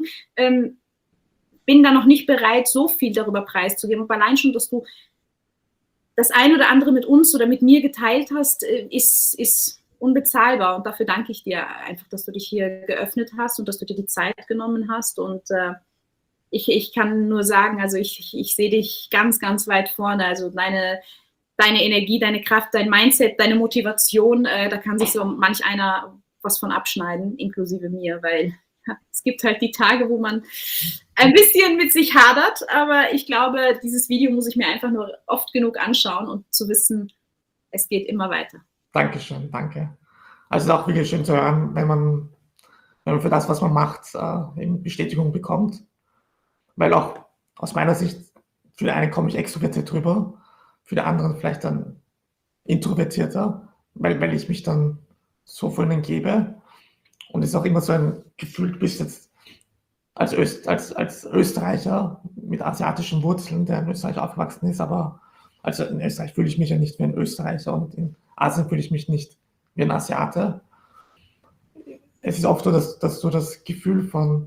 bin da noch nicht bereit, so viel darüber preiszugeben. Aber allein schon, dass du das ein oder andere mit uns oder mit mir geteilt hast, ist unbezahlbar und dafür danke ich dir einfach, dass du dich hier geöffnet hast und dass du dir die Zeit genommen hast und ich kann nur sagen, also ich sehe dich ganz, ganz weit vorne. Also deine Energie, deine Kraft, dein Mindset, deine Motivation, da kann sich so manch einer was von abschneiden, inklusive mir, weil es gibt halt die Tage, wo man ein bisschen mit sich hadert, aber ich glaube, dieses Video muss ich mir einfach nur oft genug anschauen und zu wissen, es geht immer weiter. Dankeschön, danke. Also es ist auch wirklich schön zu hören, wenn man für das, was man macht, eben Bestätigung bekommt. Weil auch aus meiner Sicht, für den einen komme ich extrovertiert rüber, für den anderen vielleicht dann introvertierter, weil ich mich dann so von ihnen gebe. Und es ist auch immer so ein Gefühl, du bist jetzt als Österreicher mit asiatischen Wurzeln, der in Österreich aufgewachsen ist, aber also in Österreich fühle ich mich ja nicht wie ein Österreicher und in Asien fühle ich mich nicht wie ein Asiate. Es ist oft so, dass du das Gefühl von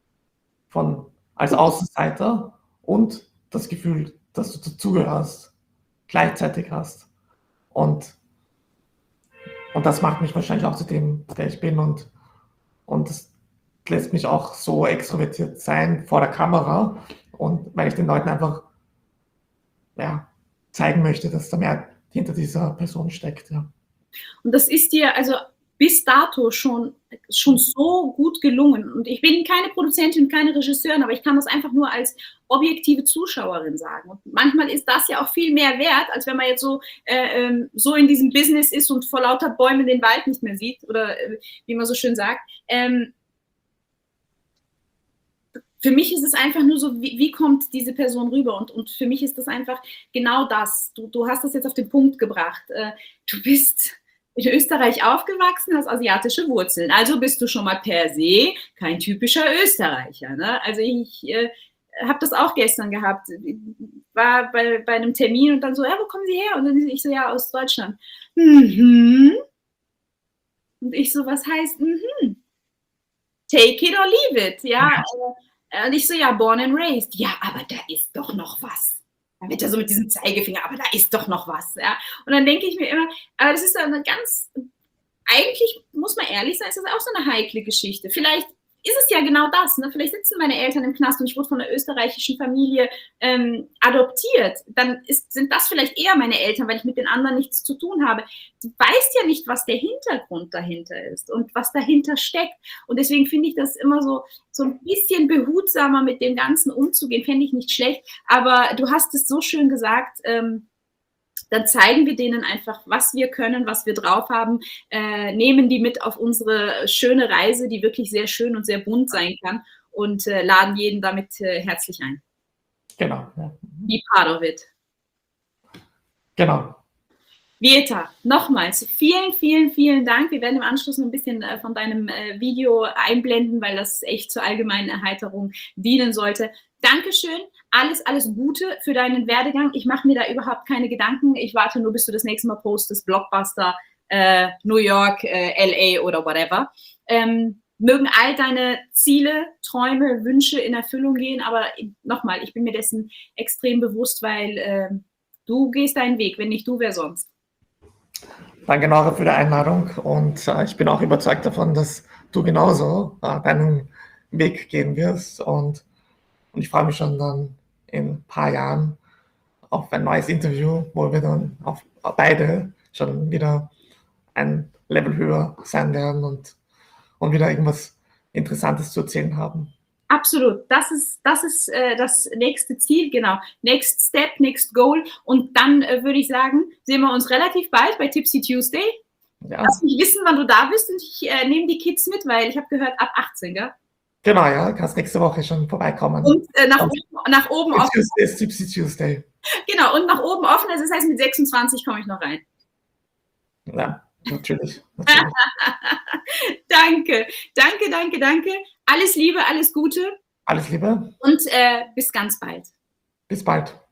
als Außenseiter und das Gefühl, dass du dazugehörst, gleichzeitig hast. Und das macht mich wahrscheinlich auch zu dem, der ich bin. Und und das lässt mich auch so extrovertiert sein vor der Kamera und weil ich den Leuten einfach ja, zeigen möchte, dass da mehr hinter dieser Person steckt. Ja. Und das ist dir also bis dato schon so gut gelungen. Und ich bin keine Produzentin, keine Regisseurin, aber ich kann das einfach nur als objektive Zuschauerin sagen. Und manchmal ist das ja auch viel mehr wert, als wenn man jetzt so in diesem Business ist und vor lauter Bäumen den Wald nicht mehr sieht oder wie man so schön sagt. Für mich ist es einfach nur so, wie kommt diese Person rüber? Und für mich ist das einfach genau das. Du hast das jetzt auf den Punkt gebracht. Du bist in Österreich aufgewachsen, hast asiatische Wurzeln. Also bist du schon mal per se kein typischer Österreicher. Ne? Also ich habe das auch gestern gehabt. War bei einem Termin und dann so, ja, wo kommen Sie her? Und dann ich so, ja, aus Deutschland. Mhm. Und ich so, was heißt mhm? Take it or leave it. Ja, und ich so, ja, born and raised. Ja, aber da ist doch noch was. Dann wird er so mit diesem Zeigefinger, aber da ist doch noch was. Ja? Und dann denke ich mir immer, aber das ist eine ganz, eigentlich muss man ehrlich sein, ist das auch so eine heikle Geschichte. Vielleicht ist es ja genau das. Ne? Vielleicht sitzen meine Eltern im Knast und ich wurde von einer österreichischen Familie adoptiert. Dann sind das vielleicht eher meine Eltern, weil ich mit den anderen nichts zu tun habe. Du weißt ja nicht, was der Hintergrund dahinter ist und was dahinter steckt. Und deswegen finde ich das immer so ein bisschen behutsamer mit dem Ganzen umzugehen, fände ich nicht schlecht. Aber du hast es so schön gesagt, dann zeigen wir denen einfach, was wir können, was wir drauf haben, nehmen die mit auf unsere schöne Reise, die wirklich sehr schön und sehr bunt sein kann und laden jeden damit herzlich ein. Genau. Ja. Be part of it. Genau. Vieta, nochmals vielen, vielen, vielen Dank. Wir werden im Anschluss noch ein bisschen von deinem Video einblenden, weil das echt zur allgemeinen Erheiterung dienen sollte. Dankeschön, alles Gute für deinen Werdegang. Ich mache mir da überhaupt keine Gedanken. Ich warte nur, bis du das nächste Mal postest, Blockbuster, New York, LA oder whatever. Mögen all deine Ziele, Träume, Wünsche in Erfüllung gehen, aber nochmal, ich bin mir dessen extrem bewusst, weil du gehst deinen Weg, wenn nicht du, wer sonst? Danke, Nora, für die Einladung und ich bin auch überzeugt davon, dass du genauso deinen Weg gehen wirst und ich freue mich schon dann in ein paar Jahren auf ein neues Interview, wo wir dann auf beide schon wieder ein Level höher sein werden und wieder irgendwas Interessantes zu erzählen haben. Absolut, das ist das nächste Ziel, genau. Next Step, Next Goal. Und dann würde ich sagen, sehen wir uns relativ bald bei Tipsy Tuesday. Ja. Lass mich wissen, wann du da bist und ich nehme die Kids mit, weil ich habe gehört, ab 18, gell? Genau, ja, kannst nächste Woche schon vorbeikommen. Und nach oben offen. Ist Tipsy Tuesday. Genau, und nach oben offen, also das heißt, mit 26 komme ich noch rein. Ja, natürlich. Danke. Alles Liebe, alles Gute. Alles Liebe. Und bis ganz bald. Bis bald.